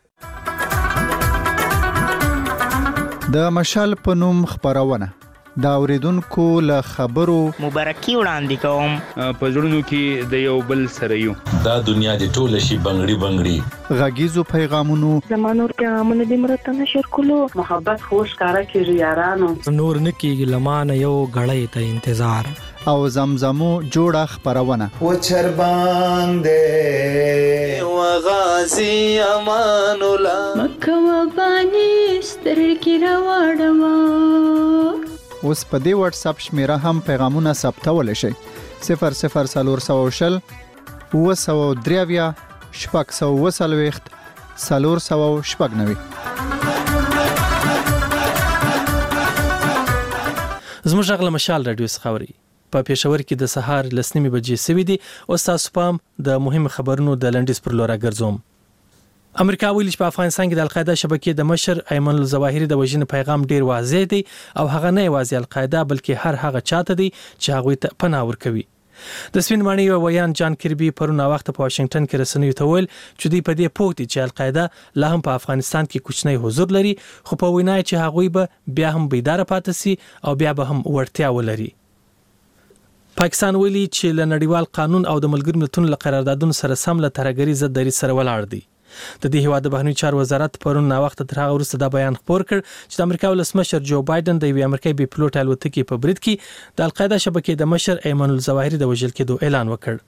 Speaker 16: د مشال په نوم خبرونه دا اوریدونکو له خبرو
Speaker 17: مبارکي وړاندې کوم
Speaker 18: په ژوندونو کې د یو بل سره یو
Speaker 19: دا دنیا د ټول شي بنگړي
Speaker 16: غږیزو پیغامونو
Speaker 20: زمانور پیغامونه د مرته نشر کولو محبت خوش کارا کیږي یارانو
Speaker 21: نور نکیږي لمانه یو غړې ته انتظار
Speaker 16: او زمزمو جوړه خبرونه
Speaker 22: و چربان دې و غازی امان الله
Speaker 23: مکه و بانی سترګې راوړم
Speaker 16: اوس په دې واتس اپ شمیره هم پیغامونه ثبتول شي 0040 203 شپږ
Speaker 1: زموږ غل مشال رادیو خاوري په پېښور کې د سهار 9 بجې سوي دي. او تاسو پام د مهم خبرونو د لنډیز پر لور ګرځوم. امریکا ویلي چې په افغانستان کې د القاعده شبکې د مشر ایمن الظواهري د وژنې پیغام ډیر واضح دی او هغه نه یوازې القاعده بلکې هر هغه چاته دی چې هغه ته پناه ورکوي. د سپین ماڼۍ ویان جان کربي پرون وخت په واشنگټن کې رسنیو ته ویل چې دوی په دې پوه دي چې القاعده لا هم په افغانستان کې کوچنی حضور لري خو په وینا چې هغوی به بیا هم بیدار پاتې سي او بیا به هم ورتیا ولري. پاکستان ویلي چې له نړیوال قانون او د ملګرو ملتونو له قراردادونو سره سم له ترهګرۍ ضد دریځ سره ولاړ دی. د دې هیواد د بهرنی چارو وزارت پرون وخت تر هغه وروسته دا بیان خپور کړ چې د امریکا ولسمشر جو بایدن د یوې امریکایي بي پلوټ الوتکې په برید کې د القاعده شبکې د مشر ایمن الظواهري د وژل کېدو اعلان وکړ.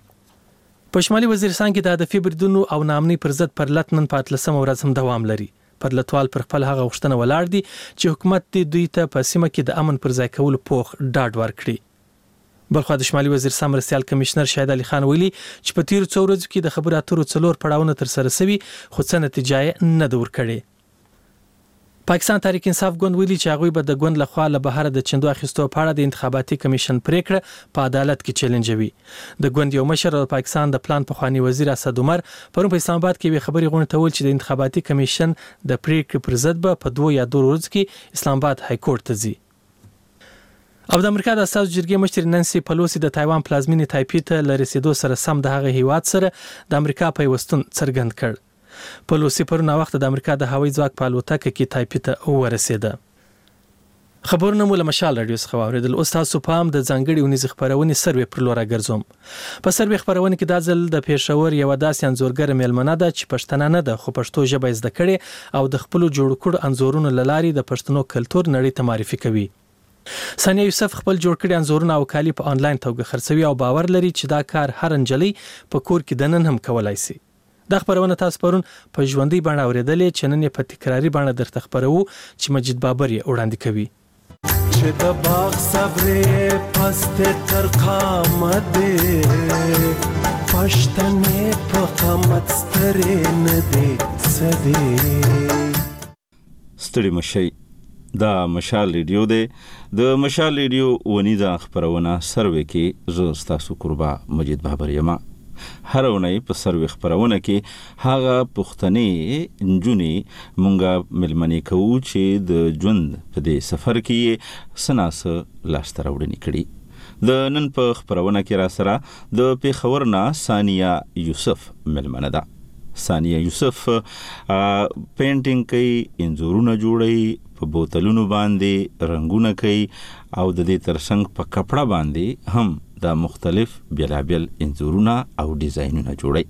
Speaker 1: په شمالي وزیرستان کې د هدفي بریدونو او نامنۍ پر ضد پرلت نن په 13 ورځ هم دوام لري. پرلتوال پر خپل هغه غوښتنه ولاړ دي چې حکومت دې دوی ته په سیمه کې د امن پر ځای کولو پوخ ډاډ ورکړي. بلخو د شمالي وزیرستان مرستيال کمشنر شاهد علي خان ویلي چې په تیر څو ورځو کې د خبرو اترو 4 پړاوونه تر سره شوي خو څه نتیجه نه ده ورکړې. پاکستان تحریک انصاف ګوند ویلي چې هغه به د ګوند لخوا له بهر د چندو اخیستو په اړه د انتخاباتي کمیشن پریکړه په عدالت کې چیلنجوي. د ګوند یو مشر او پاکستان د پلان پخوانی وزیر اسد عمر پرون په اسلام آباد کې وی خبري غونډه ته ویل چې د انتخاباتي کمیشن د پریکړې پر ضد به په 2 یا 3 ورځو کې اسلام آباد های کورټ ته ځي. او د امریکا د اساسي جرګې مشر نانسي پلوسی د تایوان پلازمینې تایپی ته لرسیدو سره سم د هغه هیواد سره د امریکا پیوستون څرګند کړ. پلوسی پرونه وخت د امریکا د هوایي ځواک په الوتکه کې تایپی ته ورسېده. خبرونه مو له مشال رادیو څخه واوریدل. او تاسو پام د ځانګړي ونیز خبرونه سروې پر لور ګرځوم. په سروې خبرونه کې د ځل د پېښور یو داسې انزورګر میلمنه ده چې پښتنه نه ده خو پښتو ژبه زده کړي او د خپل جوړ کړ انزورونو لاري د پښتنو کلچر نړۍ ته معرفي کوي. ثانیه یوسف خپل جوړ کړي انزورونه او کالی په انلاین توګه خرڅوي او باور لري چې دا کار هر انجلۍ په کور کې د نن هم کولای شي. دا خبرونه تاسو پرون په ژوندۍ بڼه اوریدلې چې نن په تکراری بڼه درته خبرو چې مجید بابر یې وړاندې کوي.
Speaker 2: چې د باغ صبرې پست تر قامت پښتنې په قامت سترې نه دي سدي.
Speaker 4: ستړي مشي دا مشال ریډیو دی. د مشال ریډیو ونیزه خبرونه سروې کې زه تاسو قربا مجید بابر یم. هر اونۍ په سروې خبرونه کې هغه پښتنې نجونې مونږه ملمنې کوو چې د ژوند په دې سفر کې سناسه لاسته راوړنې کړي. د نن په خبرونه کې را سره د پیښور نه ثانیه یوسف ملمنه ده. ثانیه یوسف پینټینګ کوي، انځورونه جوړوي، په بوتلونو باندې رنگونه کوي او د دې ترڅنګ په کپڑا باندې هم د مختلف بیلابل انځورونه او ډیزاینونه جوړوي.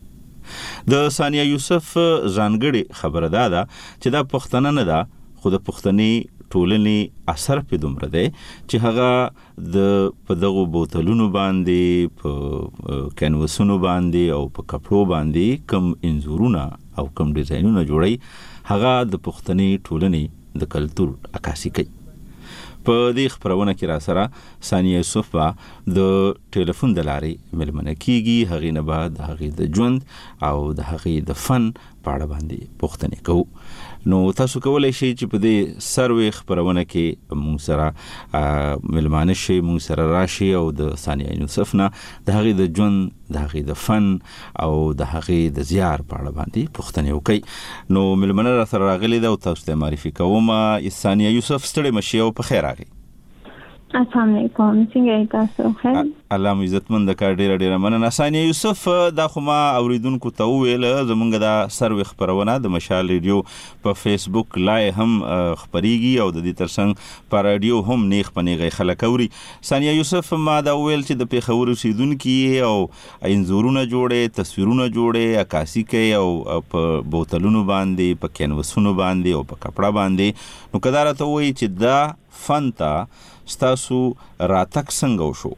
Speaker 4: د ثانیه یوسف ځانګړي خبره ده چې دا پښتنه نه ده خو د پښتني ټولنې اثر په دومره دی چې هغه د په دغه بوتلونو باندې په کینوسونو باندې او په کپړو باندې کم انځورونه او کم ډیزاینونه جوړي هغه د پښتني ټولنې د کلچر عکاسي کوي. په دې خبرونه کې را سره ثانیه یوسف د ټلیفون د لارې ملمنه کیږي. هغې نه به د هغې د ژوند او د هغې د فن په اړه باندې پوښتنې کوو. نو تاسو کولای شئ چې په دې سروې خبرونه کې مونږ سره ملمانه شئ، مونږ سره راشئ او د ثانیه یوسف نه د هغې د ژوند، د هغې د فن او د هغې د زیار په اړه باندې پوښتنې وکړئ. نو ملمنه را سره راغلې ده او تاسو ته معرفي کوم. ثانیه یوسف ستړې مشي او په خیر راغی.
Speaker 6: السلام علیکم، څنګه تاسو؟ خیر،
Speaker 4: الله مو عزتمند کار. ډیره مننه. ثانیه یوسف دا خو ما اوریدونکو ته ویل زمونږ دا سروې خبرونه د مشال ریډیو په فیسبوک لای هم خبريږي او د دې ترڅنګ په رادیو هم نیغ پنیغه خلک اوري. ثانیه یوسف ما دا ویل چې د پیښور اوسیدونکو او انځورونه جوړي، تصویرونه جوړي، عکاسي کوي او په بوتلونو باندې، په کینوسونو باندې او په کپڑا باندې. نو کدار ته وایي چې دا فن ته ستاسو راتک څنګه وشو؟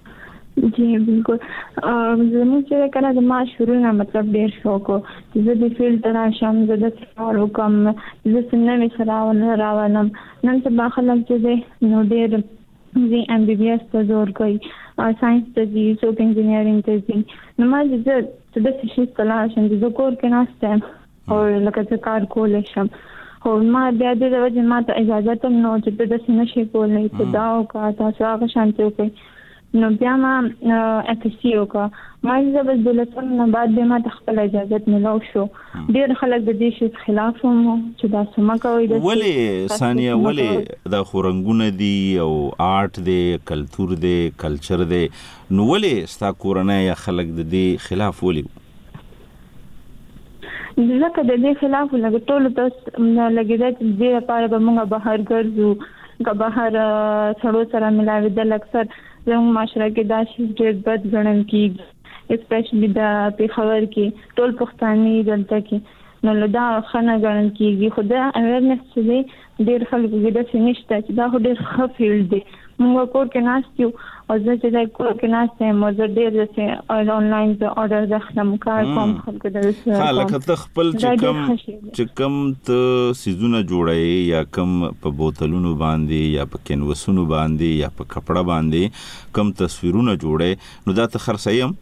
Speaker 6: جی بالکل. زموږ چې کله د ما شروع نه مطلب ډیر شوق و چې زه د فیلډ ته راشم، زه د سفر وکم، زه څنګه مې سره راولم. نن سبا خلک چې دی نو ډیر زی MBBS ته زور کوي، ساينس ته ځي، څوک انجینیرینګ ته ځي. نو ما چې د شي صلاح شم د کور کې ناستم او لکه څه کار کولای شم. خو ما بیا د وجه ما ته اجازه ته نو چې د سینې شي کولای ته دا او کا تاسو هغه شانتي کوي. نو بیا ما اپسی وکړه ما چې بس دولتونو نه بعد به ما خپل اجازه ملو شو ډېر خلک د دې شي خلاف هم چې دا سم کوي د
Speaker 4: ولې ثانیه ولې د خورنګونه دي او آرټ دی کلچر دی کلچر دی نو ولې ستا کورنۍ یا خلک د دې خلاف ولې
Speaker 6: ځکه د دې خلاف لګ ټول تاسو لګیدا چې دې لپاره به موږ بهر ګرځو که بهر سړو سره ملاویدل اکثر زموږ معاشره کې دا شی ډېر بد ګڼل کېږي اسپیشلی د پیښور کې ټول پښتانه دلته کې نو دا خنه ګڼل کېږي خو دا اویرنس چې ډېر خلکو کې د فینشته چې دا ډېر ښه فیلډ دی موږ کور کې ناستو او زه چې کور کې ناستم مو زه ډېر چې آنلاین د اورډر دخلم کار کوم خلکو د
Speaker 4: لکه ته خپل چې کم ته سیزونه جوړای یا کم په بوتلونو باندې یا په کینوسونو باندې یا په کپڑا باندې کم تصویرونه جوړای نو دا ته خرڅایم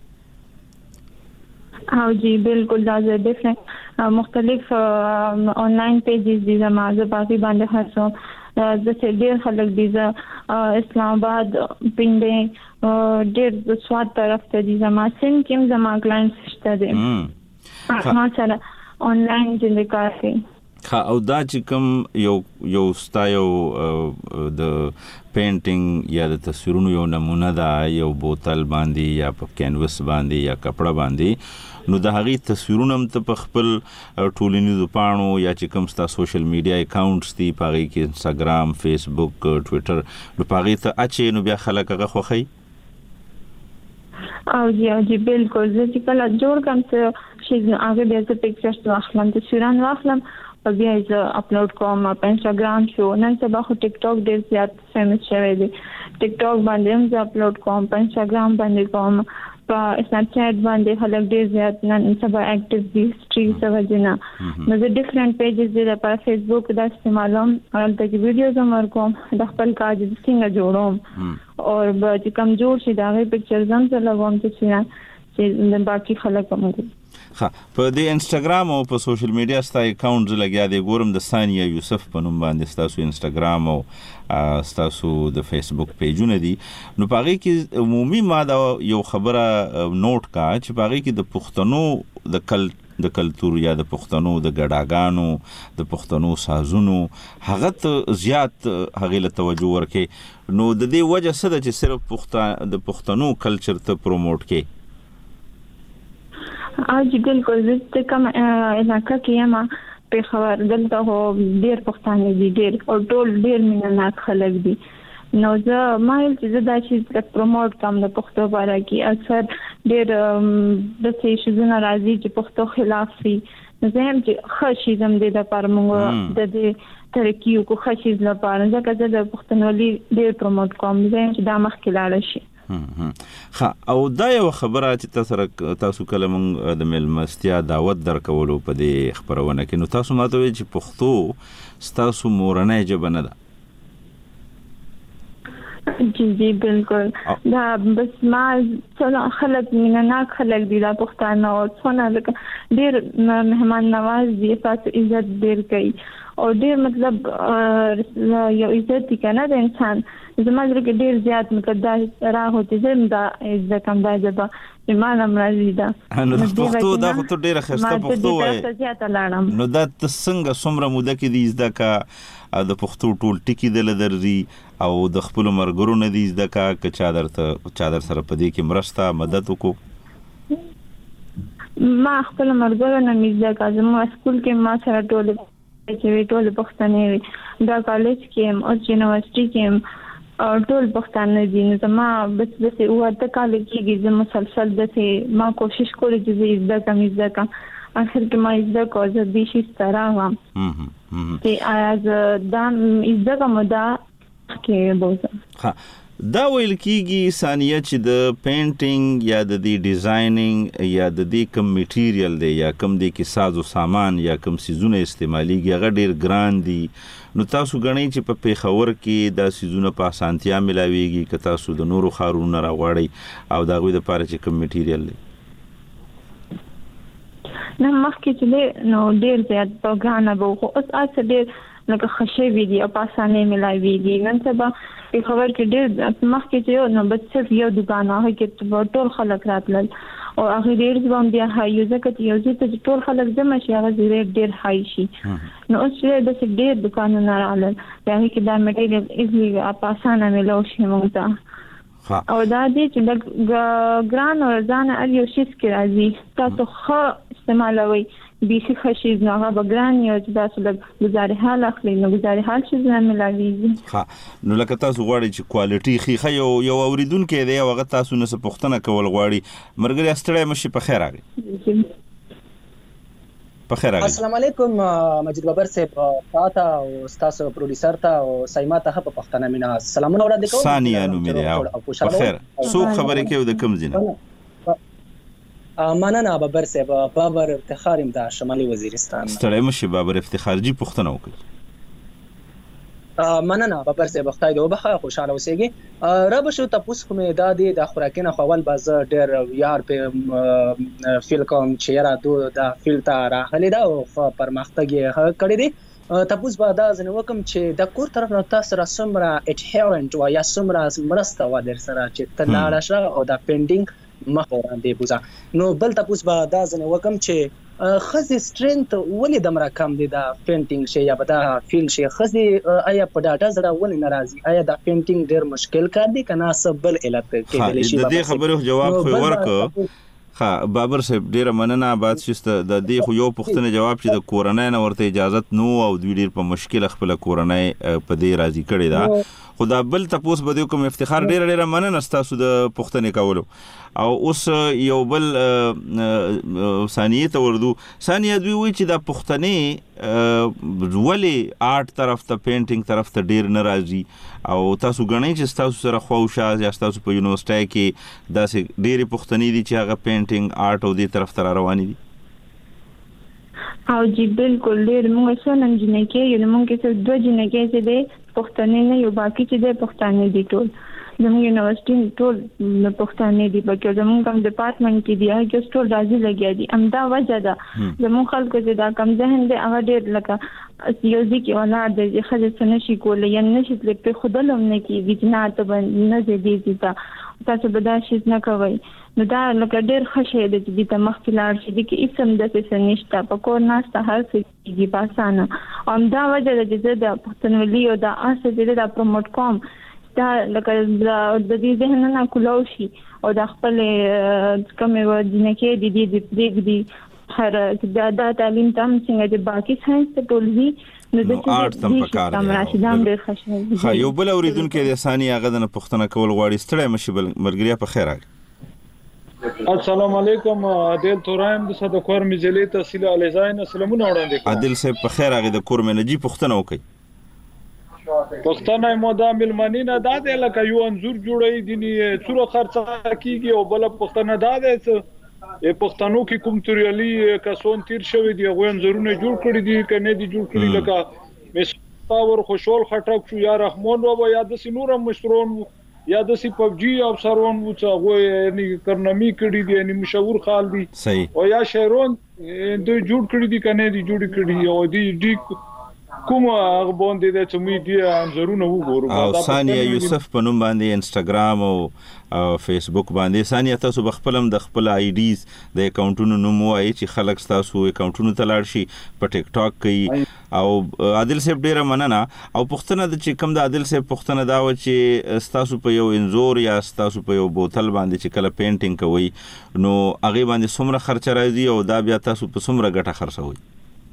Speaker 6: او جی بالکل دا زه ډیفرنٹ مختلف آنلاین پیجز دي زموږ باقي باندې هڅو د ډېر خلک دي اسلام آباد پنده ډېر د سواد طرف ته دي زموږ سیم کې زموږ کلاینټس شته دي ما سره آنلاین د کار کوي
Speaker 4: او دا چې کوم یو ستایو د پینټینګ یا د تصویرونو یو نمونه ده یو بوتل باندې یا په کینوس باندې یا کپڑا باندې نو د هغې تصویرونه هم ته په خپل ټولنیزو پاڼو یا چې کوم ستا سوشل میډیا اکاونټس دي په هغې کې انسټاګرام فیسبوک ټویټر نو په هغې ته اچې نو بیا خلک هغه خوښوي
Speaker 6: او جی بالکل زه چې کله جوړ کوم څه شي هغه بیا زه پکچرز واخلم تصویران واخلم او بیا یې اپلوډ کوم په انسټاګرام شو نن سبا خو ټیک ټاک ډېر زیات فیمس شوی دی ټیک ټاک باندې هم زه اپلوډ کوم په انسټاګرام باندې کوم په سناپ چیټ باندې خلک ډېر زیات نن سبا اکټیو دي سټریټ وجنا نو زه ډیفرنٹ پیجز دي په فیسبوک دا استعمالوم او د ویډیوز هم ورکوم د خپل کار د څنګه جوړوم او چې کوم جوړ شي دا غي پکچرز هم لګوم چې باقي خلک هم
Speaker 4: په دې انسټاګرام او په سوشل میډیا ستا اکاونټ لګیا دی ګورم د ثانیه یوسف په نوم باندې ستاسو انسټاګرام او ستاسو د فیسبوک پیجونه دي نو په هغې کې عمومي ما دا یو خبره نوٹ کا چې په هغې کې د پښتنو د کلتور یا د پښتنو د ګډاګانو د پښتنو سازونو هغه ته زیات هغې له توجه ورکې نو د دې وجه څه ده چې صرف د پښتنو کلچر ته پروموټ کې
Speaker 6: جی بالکل زه کوم علاقه کې یم پیښور دلته هو ډېر پښتانه دي ډېر او ټول ډېر مینه‌ناک خلک دي نو زه مایل چې زه دا شی پروموټ کوم د پښتو باره کې اکثر ډېر د څه شیزونه راځي چې پښتو خلاف وي نو زه هم چې ښه شي زم دې لپاره موږ د دې ترقي کو ښه شي لپاره ځکه زه د پښتونولي ډېر پروموټ کوم زه هم چې دا مخکې لاړ شي
Speaker 4: او دا یو خبره چې تاسو کله مونږ د مېلمستیا دعوت درکولو په دې خبرونه کې نو تاسو ماته وایي چې پښتو ستاسو مورنۍ ژبه نه ده
Speaker 6: جی بالکل دا بس ما خلک مینه‌ناک خلک دي دا پښتانه او څونه لکه ډېر مهمان نواز دي تاسو عزت ډېر کوي او ډېر مطلب یو عزت دی کنه د انسان زما درګه ډېر زیات مطلب دا راغوتې زم دا عزت کم دا ژبه ایمان امراضی دا
Speaker 4: نو پښتو دا خو ته ډېره ښایسته پښتو وایي نو دا ته څنګه څومره موده کې دي زده کا د پښتو ټول ټکي دله درځي او د خپلو مرګرو نه دي زده کا که چا در سره په دې کې مرسته مدد وکړو
Speaker 6: ما خپل مرګرو نه مې زده کا زموږ سکول کې ما سره ټول پښتانه دا کالج کې او یونیورسيټي کې ټول پښتانه دي نو زما بس ورته کال کېږي زه مسلسل دسې ما کوشش کولی چې زده کم اخر کې ما زده کو زه دې شي ستاره وم چې آیا زه دا زده کوم دا کې بوزم
Speaker 4: دا ویل کېږي ثانیه چې د پینټینګ یا د دې ډیزاینینګ یا د دې کم میټیریل دی یا کم دی کې ساز او سامان یا کم سیزونه استعمالیږي هغه ډېر ګران دي نو تاسو غنئ چې په پیښور کې دا سیزونه په اسانتیا ملاويږي که تاسو د نورو ښارونو راغواړئ او د هغوی دپاره چې کم میټیریل دی
Speaker 6: نه مخکې چې دی نو ډېر زیات په ګرانه به خو اوس هسې ډېر لکه خشوي دي او پاسانه ملاويږي. نن سبا په خبر کې ډېر مخکې چې نو بس صرف یو دکان هغه کې ټول خلک راتلل او هغه ډېر ځوان بیا هاي ځکه چې یو ځکه ټول خلک جمع شي هغه ډېر هاي شي. نو اوس د ډېر دکانونه راغلل هغه کې دا مټیریل ایزلی پاسانه ملاو شي موږ ته او دا دې چې د ګران او ځان اړ یو شي کې راځي تاسو ښه استعمالوي بیخي خشي نه هغه ګران یو چې تاسو د گزارې حال اخلي نو گزارې حال شي ځان ملاويږي.
Speaker 4: ها نو لکه تاسو غواړئ چې کوالټي خي یو اوریدونکو دی هغه تاسو نه څه پوښتنه کول غواړي مرګري ستړی مشي په خیر راغی. په خیر راغی.
Speaker 7: السلام علیکم مجید بابر صاحب تاسو او تاسو پروډوسر ته او سایما ته په پښتنه مینا سلامونه وړاندې کوم.
Speaker 4: ثانیه نو مې دی په خیر سو خبرې کوي د کوم ځینه
Speaker 7: مننه بابر صاحب. بابر افتخار د شمالي وزیرستان
Speaker 4: ستړی مشي بابر افتخار جی پښتنه وکړي.
Speaker 7: مننه بابر صاحب خدای دې وبخښه خوشاله اوسئ. را به شو تاسو کوم د خوراکینه خپل باز ډېر یار په فیل کوم چې را دو د فیل ته راغلی دا او پرمختګ یې کړی دی. تاسو به دا ځنه وکم چې د کور طرف نه تاسو را سمره اډهرنت و یا سمره مرسته و در سره چې تلاړه شه او د پینډینګ مخ وړاندې بوزا نو بل تاسو به دا ځنه وکم چې خزي سترنت ولې د مرا کم دي د پینټینګ شي یا به دا فیل شي خزي آیا په ډاټا زړه ولې ناراضي آیا د پینټینګ ډېر مشکل کار دی کنه سبل علت کې
Speaker 4: شي. د دې خبرو جواب خو ورک. ها بابر صاحب ډیره مننه بعد شسته د دې خو یو پښتنه جواب چې د کورنۍ نه ورته اجازه نو او دوی ډیر په مشکل خپل کورنۍ په دې راضي کړي دا خدا بل تاسو به کوم افتخار ډیره مننه تاسو د پښتنې کولو او اوس یو بل ثانیه ته وردو ثانیه دوی وی چې د پښتنې ولی آرټ طرف ته پینټینګ طرف ته ډیر ناراضي او تاسو غنئ چې تاسو سره خوښه یا تاسو په یونیورسيټي کې داسې ډیر پښتنې دي چې هغه پینټینګ آرټ او دې طرف ته رواني دي.
Speaker 6: او جی بالکل ډیر موږ څو نن جنې کې یو موږ کې دوه جنې کې چې د پښتنې نه یو باقي چې د پښتنې دي ټول زموږ یونیورسيټي ټول د پښتنې دي بلکې زموږ کوم ډپارټمنټ کې دی هغه ټول راځي لګیا دي امدا وجه ده زموږ خلکو چې دا کم ذهن دي هغه ډېر لکه یوزي کې اولاد دي خځه څنګه شي کولای یا نشي په خودلم نه کې وجنات باندې نه دي تاسو به دا شي نه کوي نو دا لکه ډېر خشه دي چې د مخکلار شي کې اسم د څه نشته په کور ناشته هر څه کې پاسانه امدا وجه ده چې د پښتونولي او د اساس د پروموټ کوم دا لکه د دې ذهن نه کولای شي او د خپل کومه ودینه کې دي هر دا تعلیم تام څنګه د باقي ساينس ته ټولوي نو د
Speaker 4: آرټ تم پکار دی. خا یو بل اوریدونکو د ثانیه غدنه پښتنه کول غواړي ستړی مشي بل مرګریا په خیر راغلی.
Speaker 8: السلام علیکم عادل تورایم د صد کور مجلې تحصیل الیزاین سلامونه وړاندې کوم.
Speaker 4: عادل صاحب په خیر راغی د کور منجی پښتنه وکي.
Speaker 8: پښتنه مو د ملمنینه دا د لکه یو انزور جوړی دي څوره خرڅه کیږي او بل پښتنه دا د پښتنو کې کوم توریالي کسون تیر شوی دی غو انزورونه جوړ کړی دي کنه دي جوړ کړی لکه مس پاور خوشول خټک شو یا رحمان و یا د سنور مشرون یا د سی پبجی افسرون و څه غو یعنی کرنمی کړی دي یعنی مشهور خال دي او یا شهرون د جوړ کړی دي کنه دي جوړ کړی او دي کوم هغه باندې د چمیډیا انځورونه وګورم
Speaker 4: او ثانیه یوسف په نوم باندې انستګرام او فیسبوک باندې ثانیه تاسو بخپلم د خپل آی ډیز د اکاونټونو نوم وایي چې خلک تاسو اکاونټونو ته لاړ شي په ټیک ټاک کوي او عادل صاحب ډیره مننه او پښتنه د چې کوم د عادل صاحب پښتنه دا و چې تاسو په یو انزور یا تاسو په یو بوتل باندې چې کله پینټینګ کوي نو هغه باندې څومره خرچ راځي او دا بیا تاسو په څومره ګټه خرڅوي.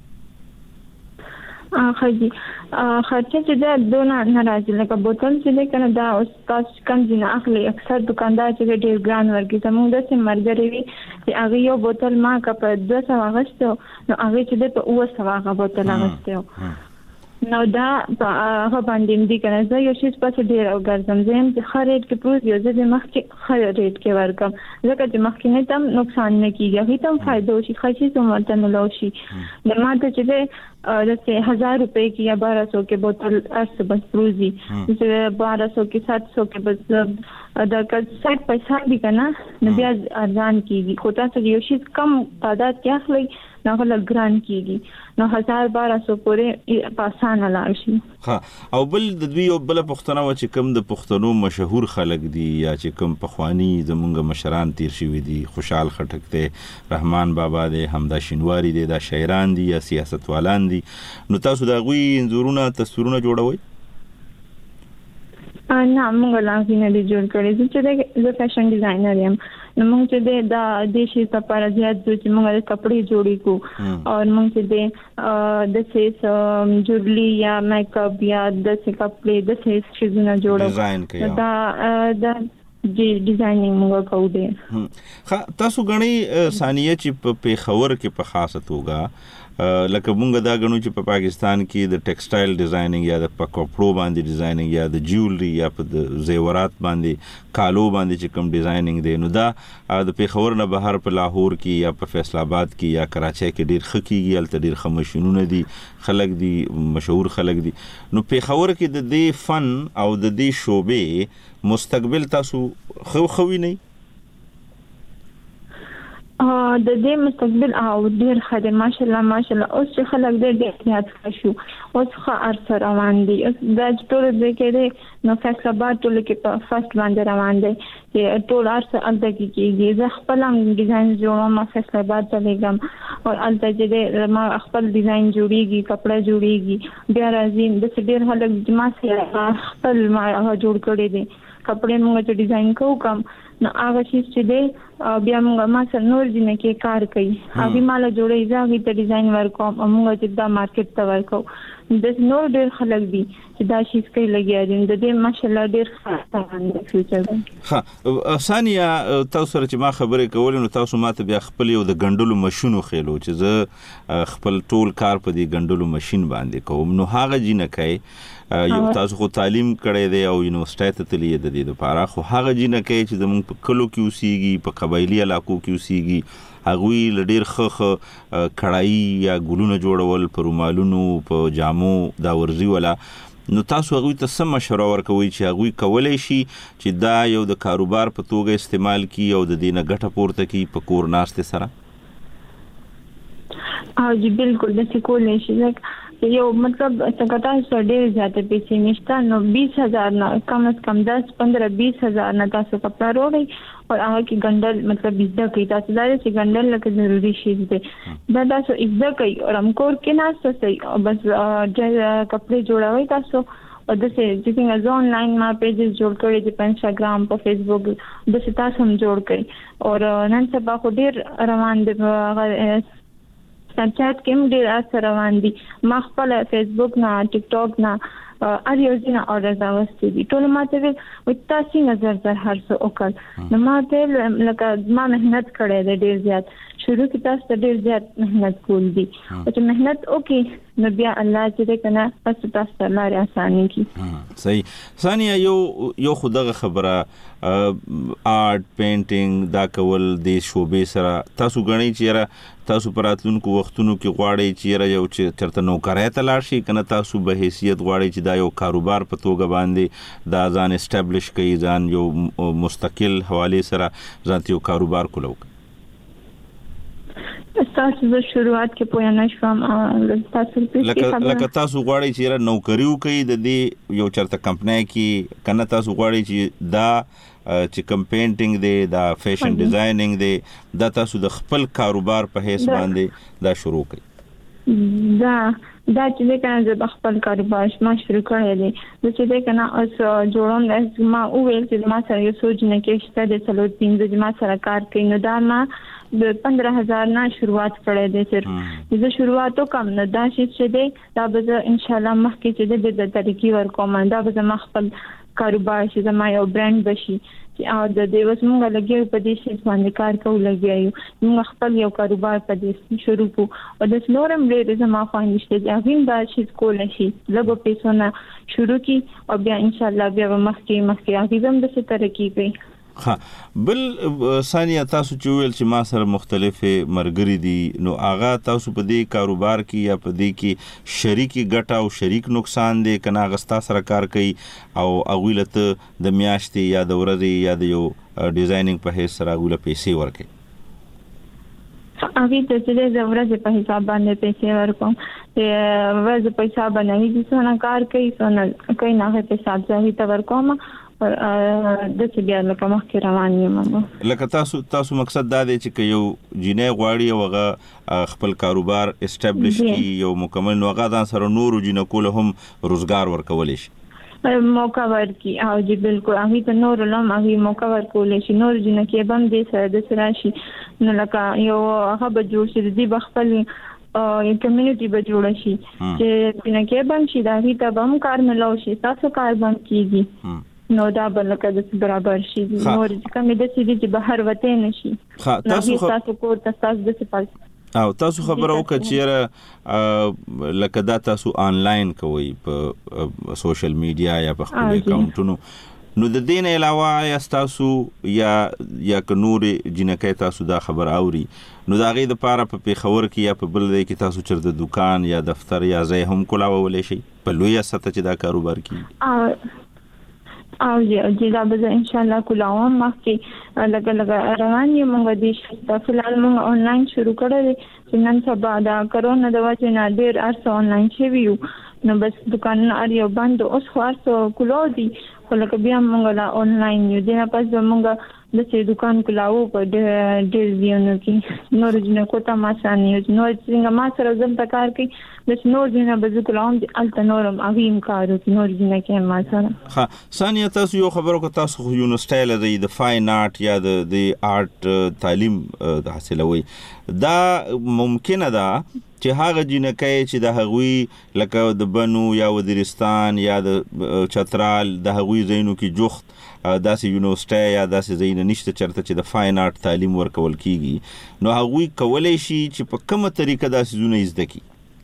Speaker 6: خاجي خرچه چې دا دونه ناراضي لکه بوتل چې کنه دا اوس تاسو کم دینه اخلي اکثر دکاندار چې ډیر ګران ورګي زموږ د سیمرګری وی چې هغه یو بوتل ما کا په 200 اغستو نو هغه چې د په 200 هغه بوتل اغستو نو دا هغه باندې دې کنه زه یو شی په ډیر او ګرځم زم چې خرید کې پروز یو ځکه مخکې خرید کې ورکم ځکه چې مخکې نه تم نقصان نه کیږي هیڅ هم فائدہ شي خاصی سمته نه لوشي د ماته چې जैसे 1000 रुपए की या 1200 के बोतल ऐसे बस प्रूजी जैसे 1200 की 700 के बस अदर का 60 पैसा भी करना न ब्याज अरजान की होता से योशित कम तादाद क्या खली هغه لګران کیږي نو 1200 پورې په اسانه لاړ شي.
Speaker 4: ها او بل د دوی یو بل پښتنه و چې کوم د پښتنو مشهور خلک دي یا چې کوم پخوانی زمونږ مشران تیر شوی دي، خوشحال خټک ته، رحمان بابا دی، حمدا شینواری دی، دا شاعران دي یا سیاستوالان دي، نو تاسو دا غوي انځورونه تصویرونه جوړوي؟
Speaker 6: نه موږ لا نه دي جوړ کړی چې د فیشن ډیزاینر یم. نو موږ چې د دیشي لپاره زیات چې موږ د کپڑے جوړی کو او موږ چې د سیس جوړلی یا میک اپ یا د کپڑے د سیس شیزونه جوړو دا ډیزاینینګ موږ کوو دي.
Speaker 4: ها تاسو غني ثانیه چې په پیښور کې په خاصه توګه لکه مونږ دا غنو چې په پاکستان کې د ټیکسټایل ډیزاینینګ یا د پکوپړو باندې ډیزاینینګ یا د جیولری یا په زیورات باندې کالو باندې چې کوم ډیزاینینګ دی، نو دا د پیښور نه بهر په لاهور کې یا په فیصل آباد کې یا کراچۍ کې ډیر خکېږي، الته ډیر خمشونونه دي، خلک دي، مشهور خلک دي. نو پیښور کې د دې فن او د دې شوبې مستقبل تاسو خوي نه
Speaker 6: د دې مستقبل او ډیر خدای ماشاءالله اوس چې خلک ډیر زیات شو، اوس ښه ارسه روان دي. دا ټول د کې نو فیصل آباد ټول کې په فرست باندې روان دي چې ټول ارسه الته کېږي. زه خپل ډیزاین جوړوم، فیصل آباد ته لګم او الته چې ما خپل ډیزاین جوړیږي، کپڑا جوړیږي، بیا راځي د ډیر خلک ما سره خپل ما جوړ کړی دي کپڑے موږ ته ډیزاین کوم. نو هغه چې دی بیا موږ ما سره نور جنې کې کار کوي، هغه مال جوړي ځاګي ته ډیزاین ورکوم او موږ چې دا مارکیټ ته ورکو. د نور ډیر خلک دي چې دا شي کوي لګیا دي، د دې ماشاءالله ډیر ښه فیوچر دی.
Speaker 4: ها ثانیه تاسو سره چې ما خبرې کولې نو تاسو ماته بیا خپل یو د ګندلو ماشينو خېلو چې زه خپل ټول کار په دې ګندلو ماشين باندې کوم. نو هغه جنې کوي یو تاسو خو تعلیم کړی دی او یونیورسيټي ته تللی د دې لپاره، خو هغه جنې کوي چې زموږ په کلو کې اوسېږي، په قبایلی علاقو کې اوسېږي، هغوی لډیر خخ کړای یا ګلونه جوړول په رومالونو په جامو دا ورزي ولا. نو تاسو هغوی ته سم مشوره ورکوي چې هغوی کولای شي چې دا یو د کاروبار په توګه استعمال کی او د دینه ګټه پورته کی په کور ناشته سره؟
Speaker 6: جی بالکل د کولای شي. یو مطلب څنګه تاسو ډېر زیات پیسې نشته نو 20,000 نه کم از کم 10-15-20,000 نه تاسو کپڑا وروړي او هغه کې ګندل مطلب زده کوي. تاسو دا چې ګندل لکه ضروری شی دی دا تاسو زده کوي او کور کې نه تاسو بس کپڑے جوړوي تاسو او د څه چې آنلاین ما پیجز جوړ کړی دي په انستګرام په فیسبوک د څه تاسو هم جوړ کړئ او نن سبا خو ډېر روان دي سناپ چات کې ډېر اثر روان دي. ما خپل فیسبوک نه ټیک ټاک نه ار یو ځینې اورډرز راوستي دي. ټول ماته ویل تاسو نظر هر څه وکړ نو ماته لکه ما مهنت کړې ده ډېر زیات شروع کې تاسو ډېر زیات مهنت کول دي او چې مهنت وکي نو بیا الله چې کنه تاسو تاسو لاره اسانه کی.
Speaker 4: صحیح. ثانیه یو خدغه خبره آرت پینټینګ دا کول د شوبې سره تاسو غنی چې تاسو پراتلونکو وختونو کې غواړئ چې یو چې چرته نوکرای ته لاړ شي کنه تاسو به حیثیت غواړئ چې دا یو کاروبار په توګه باندې دا ځان اسټابلیش کړئ، ځان یو مستقل حواله سره ځان یو کاروبار کولو؟
Speaker 6: تاسو د شروعات کې پوه نه شوم تاسو
Speaker 4: لکه تاسو غواړئ چې نوکری وکړئ د دې یو چرته کمپنۍ کې کنه تاسو غواړئ چې دا چې کوم پینټینګ دی دا فیشن ډیزاینینګ دی دا تاسو د خپل کاروبار په حساب باندې دا شروع کړئ؟
Speaker 6: دا چې کنه د خپل کاروبار ما شروع کړی دی چې کنه اوس جوړوم ما ویل چې ما سره یو سوچ نه کې شته د څلور 3 ما سره کار کوي نو دا ما د 15,000 نه شروعات کړی دی. صرف د شروعاتو کم نه دا شي چې دی دا به ان شاء الله مخکې چې د طریقې ورکوم دا به ما خپل کاروبار شي زما یو برند بشي او د دې وس موږ لګیو په دې شي باندې کار کوو لګیو موږ خپل یو کاروبار په دې شروع کو او د نورم ډېر زما خوښ دي هغه دا شي کول شي لږه پیسو نه شروع کی او بیا ان شاء الله بیا مخکې هغه هم د څه ترقی کوي.
Speaker 4: ها بل ثانیه تاسو چې ویل چې ما سره مختلفه مرګري دي نو آغا تاسو په دې کاروبار کې یا په دې کې شریکی ګټه او شریک نقصان دی کنه غستا سره کار کوي او اغویلته د میاشتې یا د ورځې یا د یو ډیزاینینګ په هیڅ سره اغوله پیسې ورکړي؟
Speaker 6: هغه ته چې د ورځې په حساب باندې پیسې ورکوم ورځې په حساب باندې چې څنګه کار کوي څنګه کوي نه په حساب ځای ته ورکوم او د څه بیا لکه مخکې روان یم.
Speaker 4: لکه تاسو مقصد دا دی چې یو جینې غواړي او هغه خپل کاروبار اسټابلیش کی یو مکمل نو هغه ځان سره نور جینې کول هم روزګار ورکول شي
Speaker 6: موقع ورکی او جی بالکل هغه ته نور لم هغه موقع ورکول شي نور جن کې بم دې سره د سره شي نو لکه یو هغه به جوړ شي د بخپل یو کمیونټي به جوړ شي چې جن کې بم شي دا هی ته بم کار ملو شي تاسو کار بم کیږي نو دا بل لکه برابر شي نور کوم د سې چې بهر وته نشي تاسو کو تاسو د څه
Speaker 4: او تاسو خبر او کچېره لکه دا تاسو آنلاین کوي په سوشل میډیا یا په خپل اکاونټونو نو د دین علاوه یا تاسو یا کنور جنکه تاسو دا خبر اوري نو دا غي د پاره په پیښور کې یا په بل ځای کې تاسو چرته دکان یا دفتر یا ځای هم کولاولې شي په لوی سطح چې دا کاروبار کوي
Speaker 6: او جی دا به ان شاء الله کولاوم مخکې لګ روان یم موږ د فلحال موږ آنلاین شروع کړل چې نن سبا دا کرونا د وجه نه ډیر ارسه آنلاین شوی نو بس دکانونه اړ یو بند اوس خو ارسه کولو دي خو لکه بیا موږ لا آنلاین یو دنه پس موږ د څه دکان کولاو په ډیر دیونو کې نور جن کوته ما ساني نو څنګه ما سره زم پکار کې د نور جن به کولاوم الته نورم اغیم کارو نور جن کې ما سره
Speaker 4: ها ثانیه تاسو یو خبرو که تاسو یو سټایل د فاین آرت یا د آرت تعلیم حاصلوي دا ممکنه ده چې هغه جنکای چې د هغوی لکه د بنو یا وزیرستان یا د چترال د هغوی زینو کې جوخت داسې یونیورسيټي یا داسې زین نشته چرته چې د فاین آرت تعلیم ورکول کیږي نو هغوی کولای شي چې په کومه طریقه داسې زونه زده کی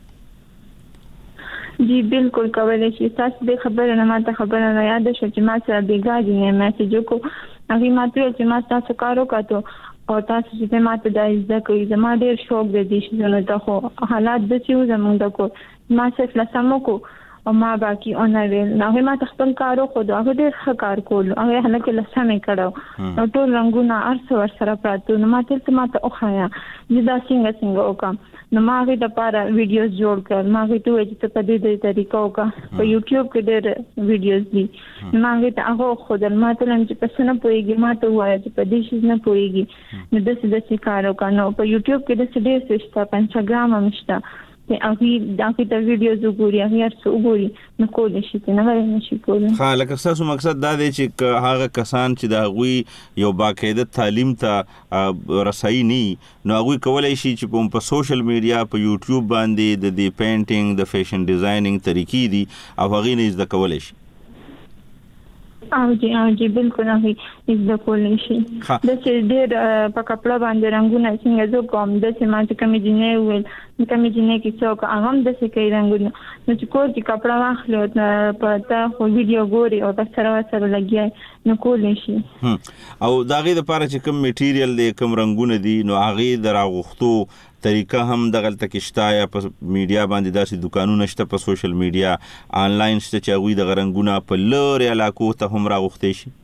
Speaker 6: جی بالکل کولای شي تاسو د خبره نه ماته خبره نه یاد شو چې ما سره بیګاډی نه میسج وکړو هغه ماته چې ما تاسو کارو کاته او تاسو چې ماته د زده کوي زما ډیر شوق دی چې نو ته خو حالات د چې زمونږ د کو ما څه فلسمو کو او ما باقي اونویل نو ما خپل کارو خو دا ډیر ښه کار کول هغه هلکه لسمه کړو نو ټول رنگونه ارسو ور سره پاتو نو ماته اوخایا دا څنګه وکم نو ما غي د پاره ویډیوز جوړ کړ ما غي ته چې په دې طریقو کا په یوټیوب کې ډېر ویډیوز دي ما غي ته هغه خودل ما ته لم چې پسنه پويږي ما ته وایي چې په دې شي نه پويږي نو د څه کارو کنه په یوټیوب کې د ډېر څه شته په انستګرام هم شته ته هغه د ویډیوز وګوري هغه څه وګوري نو کولای شي نه نشي کولای
Speaker 4: ها لکه تاسو مقصد دا دی چې هغه کسان چې دا غوي یو باقاعده تعلیم ته رسایي ني نو هغه کولای شي چې په سوشل میډیا په یوټیوب باندې د پینټینګ د فیشن ډیزاینینګ طریقې دي او هغه نه زده کولای شي
Speaker 6: او جی بالکل هغه د کولای شي د څه ډېر په کپړه باندې رنگونه څنګه زو کوم د څه ماته کمی جنې ول کمی جنې کې څوک هغه د څه کوي رنگونه نو چې کور کې کپړه واخلو په تا خو ویډیو ګوري او تاسو سره لګي نو کولای شي
Speaker 4: او داغه د پاره چې کوم میټیریل دی کوم رنگونه دي نو هغه دراغختو طریقه هم دغه تکشتا یا په میډیا باندې داسې دکانونه شته په سوشل میډیا آنلاین شته چې هغه د غرنګونه په لور علاقو ته هم راغختې شي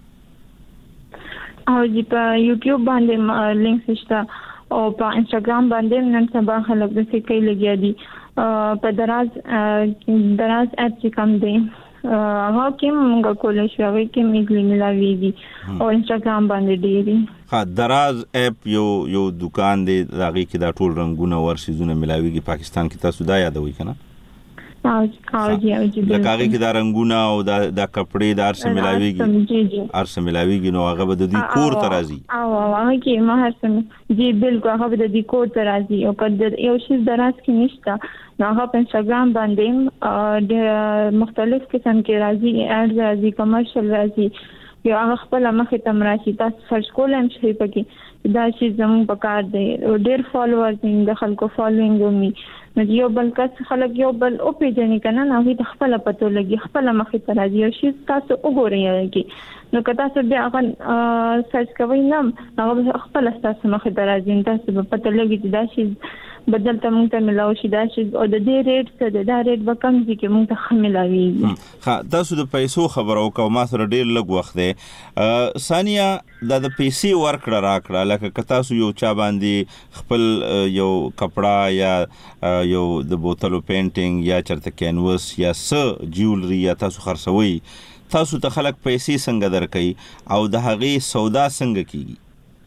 Speaker 6: او جی په یوټیوب باندې لینک شته او په انستګرام باندې نن سبا خلک د څه کوي لګیا دي په دراز اپ چې کوم دی هغه کې موږ کولای شو هغه کې میګلی ملاويږي او انستګرام باندې ډیری
Speaker 4: ها دراز اپ یو دکان دی هغه کې دا ټول رنگونه ورسېزونه ملاويږي پاکستان کې تاسو دا یادوي کنه
Speaker 6: او جی
Speaker 4: لکه هغه کې دا رنگونه او دا کپڑے د ارسه ملاويږي نو هغه به د دې کور ته راځي
Speaker 6: او هغه کې مهرسم جی بالکل هغه به د دې کور ته راځي او په یو شی دراز کې نشته نو هغه په انستګرام باندې د مختلف قسم کې راځي اډ راځي کمرشل راځي یو هغه خپل مخه تم راشي تاسو سرچ کولم شي پکې دا شی زموږ په کار دی ډېر فالوورز د خلکو فالوینګ ومي نو یو بل کس خلک یو بل او پیژنې کنه نو هی خپل پته لګي خپل مخه ته راځي او شی تاسو وګورئ کی نو کله تاسو بیا هغه سرچ کوئ نو هغه خپل تاسو مخه ته راځي تاسو په پته لګي چې دا شی بدل ته مونږ ته ملاو شي دا چې او د دې ریټ څه د دا ریټ به کم شي چې مونږ ته خملاوي.
Speaker 4: ها تاسو د پیسو خبرو کوم ما سره ډیر لږ وخت دی. ثانیه د پیسې ورکړه راکړه لکه که تاسو یو چا باندې خپل یو کپڑا یا یو د بوتلو پینټینګ یا چرته کینوس یا جیولري یا تاسو خرڅوي تاسو ته خلک پیسې څنګه درکړي او د هغې سودا څنګه کیږي؟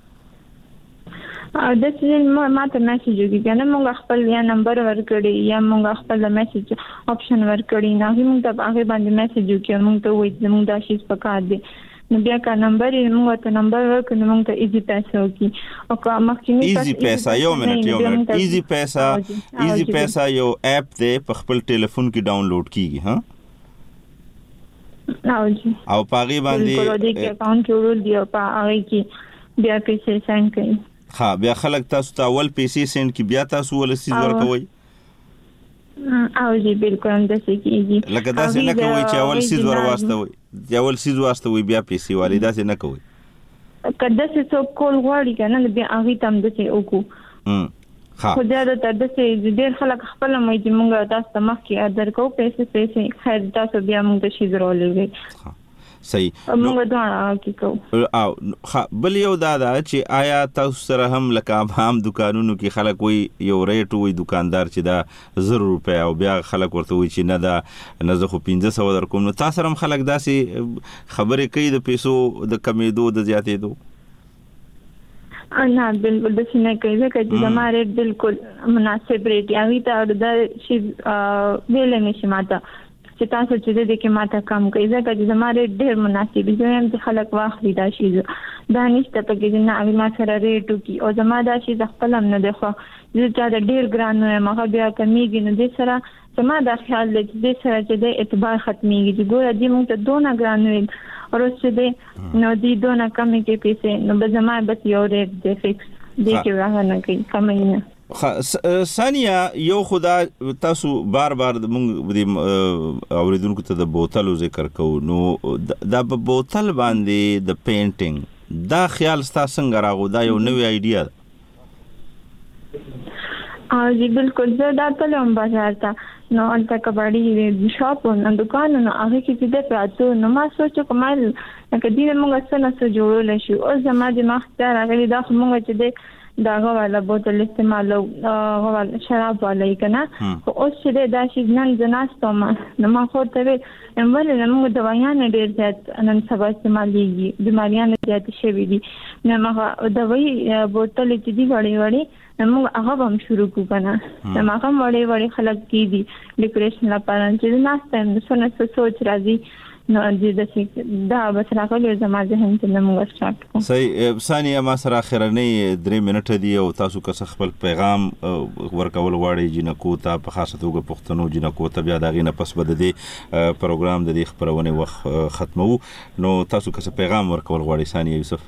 Speaker 6: د چې ما ته میسج وکړي کنه مونږ خپل یا نمبر ورکړي یا مونږ خپل میسج آپشن ورکړي نه موږ ته هغه باندې میسج وکړي مونږ ته وایي زموږ دا شی پکار دی نو بیا کا نمبر موږ ته نمبر ورکړي موږ ته ایزی پیسې وکړي او که مخکینی
Speaker 4: ایزی پیسې یو منټ ایزی پیسې یو اپ دی په خپل ټلیفون کې ډاونلوډ کیږي ها او پاغي باندې
Speaker 6: اکاونټ جوړول دی او پاغي کې بیا پیسې سند کړئ.
Speaker 4: ها بیا خلک تاسو ته اول پیسې سند کی بیا تاسو ول سیز ورکوي
Speaker 6: او جی بالکل انداسې کیږي
Speaker 4: لکه داسې نه کوي چې اول سیز ورواستوي بیا پیسې والی داسې نه کوي
Speaker 6: کله چې څوک کول غواړي کنه بیا هغه تم دسه وکړو خو دا د دسه ډېر خلک خپل مې چې مونږ تاسو ته مخکې درکو پیسې خیر تاسو بیا مونږ ته شي ضروري
Speaker 4: صحیح
Speaker 6: موږ دا کیکو
Speaker 4: او بل یو دا چې آیا تاسو سره هم لکه عام دکانونو کې خلک وي یو ریټ وي دکاندار چې دا 1000 روپیا او بیا خلک ورته وي چې نه دا نه زه خو 1500 درکوم نو تاسو هم خلک داسې خبرې کوي د پیسو د کمیدو د زیاتېدو؟
Speaker 6: نه بالکل د څه نه کوي ځکه چې زما ریټ بالکل مناسب ریټ یاوي ته دا شی ویل نشي ماته چې تاسو چې دې کې ماته کم کوي ځکه چې زما ریټ ډېر مناسب دی هم چې خلک واخلي دا شی دا نشته په کې نه اوی ما سره ریټ کی او زما دا شی خپل هم نه دی خو چې دا ډېر ګران نه مخه بیا کمیږي نو دې سره زما دا خیال دی چې دې سره چې د اعتبار ختميږي چې ګوره دې موږ ته دونه ګران وي او چې دې نو دې دونه کم کې پیسې نو به زما بس یو ریټ دی فکس دې کې راغنه کوي کمای نه.
Speaker 4: ثانیه یو خدا تاسو بار موږ اوریدونکو ته د بوتلو ذکر کوو نو دا په بوتل باندې د پینټینګ دا خیال تاسو څنګه راغو دا یو نوې آیډیا ده؟
Speaker 6: جی بالکل زه دا کلم بازار ته نو انت کباړي شاپ نو دکان نو هغه کې دې پاتو نو ما سوچو کومل کدی موږ څنګه جوړول شي او زما دماغ ته راغلی دا موږ چې دې داغه والا بوتل استعمالو غوال شراب والا کنا او اوس چې دا شي نن جناستو ما نو ما خو ته امول نو دوايان ډېر زیات نن سبا استعماليږي بیماریاں زیات شوي دي نو ما دوايي بوتل چې دی وړي نو هغه هم شروع کو کنه نو ما هم وړي خلک کی دي ډیکوریشن لپاره چې ناسته نو سوچ راځي نو دې دا بس راغلی زما ذهن ته موږ سٹارټ کوو.
Speaker 4: صحیح ثانیه ما سره اخرنۍ 3 منټه دی او تاسو که خپل پیغام ورکول غواړئ جنکو ته په خاصه توګه پښتنو جنکو ته بیا دا غینه پس بده دی پروګرام د دې خبرونه وخت ختمو نو تاسو که پیغام ورکول غواړئ ثانیه یوسف؟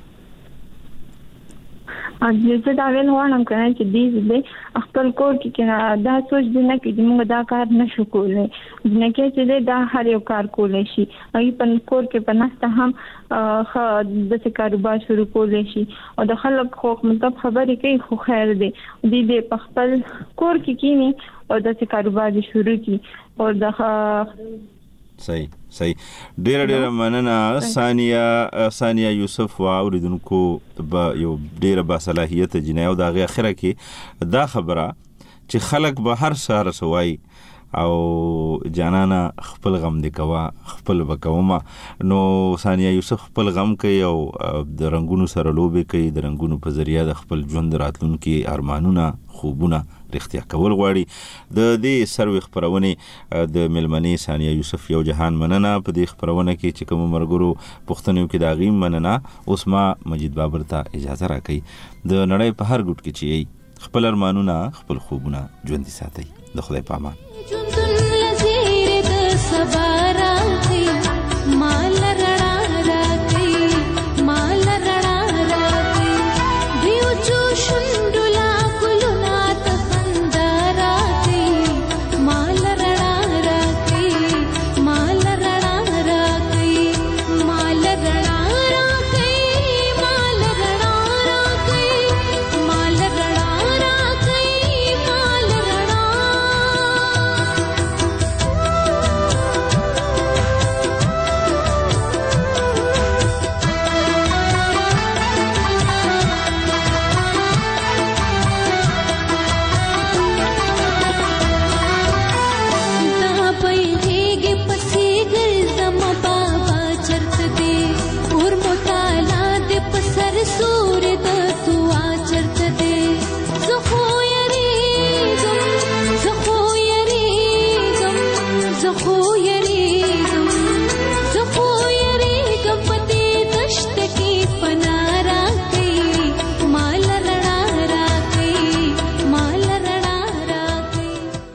Speaker 6: زه دا ویل غواړم کنه چې دې خپل کور کې دا سوچ دې نه کې موږ دا کار نشو کولای نه کې چې دا هر یو کار کولای شي ای په کور کې پناسته هم د څه کاروبار شروع کولای شي او د خلک خو مطلب خبرې کوي خو خیر دی دې په خپل کور کې کینی او د څه کاروبار شروع کی او د
Speaker 4: صحیح ډېر مننه ثانیه یوسف واوریدونکو یو ډېر با صلاحیت جنایو دا غي اخره کې دا خبره چې خلک به هر سهار سوای او جانانا خپل غم دی کوا خپل وکوما نو ثانیه یوسف خپل غم کوي او د رنگونو سره لوبي کوي د رنگونو په ذریعہ د خپل ژوند راتلونکي ارمانونه خوبونه رښتیا کول غواړي د دې سروي خبرونه د ملمنې ثانیه یوسف یو جهان مننه په دې خبرونه کې چې کوم مرګرو پښتنو کې دا غیم مننه اوس ما مجید بابر ته اجازه راکړي د نړۍ په هر ګوټ کې چې خپل ارمانونه خپل خوبونه ژوندۍ ساتي د خدای په امان.
Speaker 5: माल
Speaker 23: خو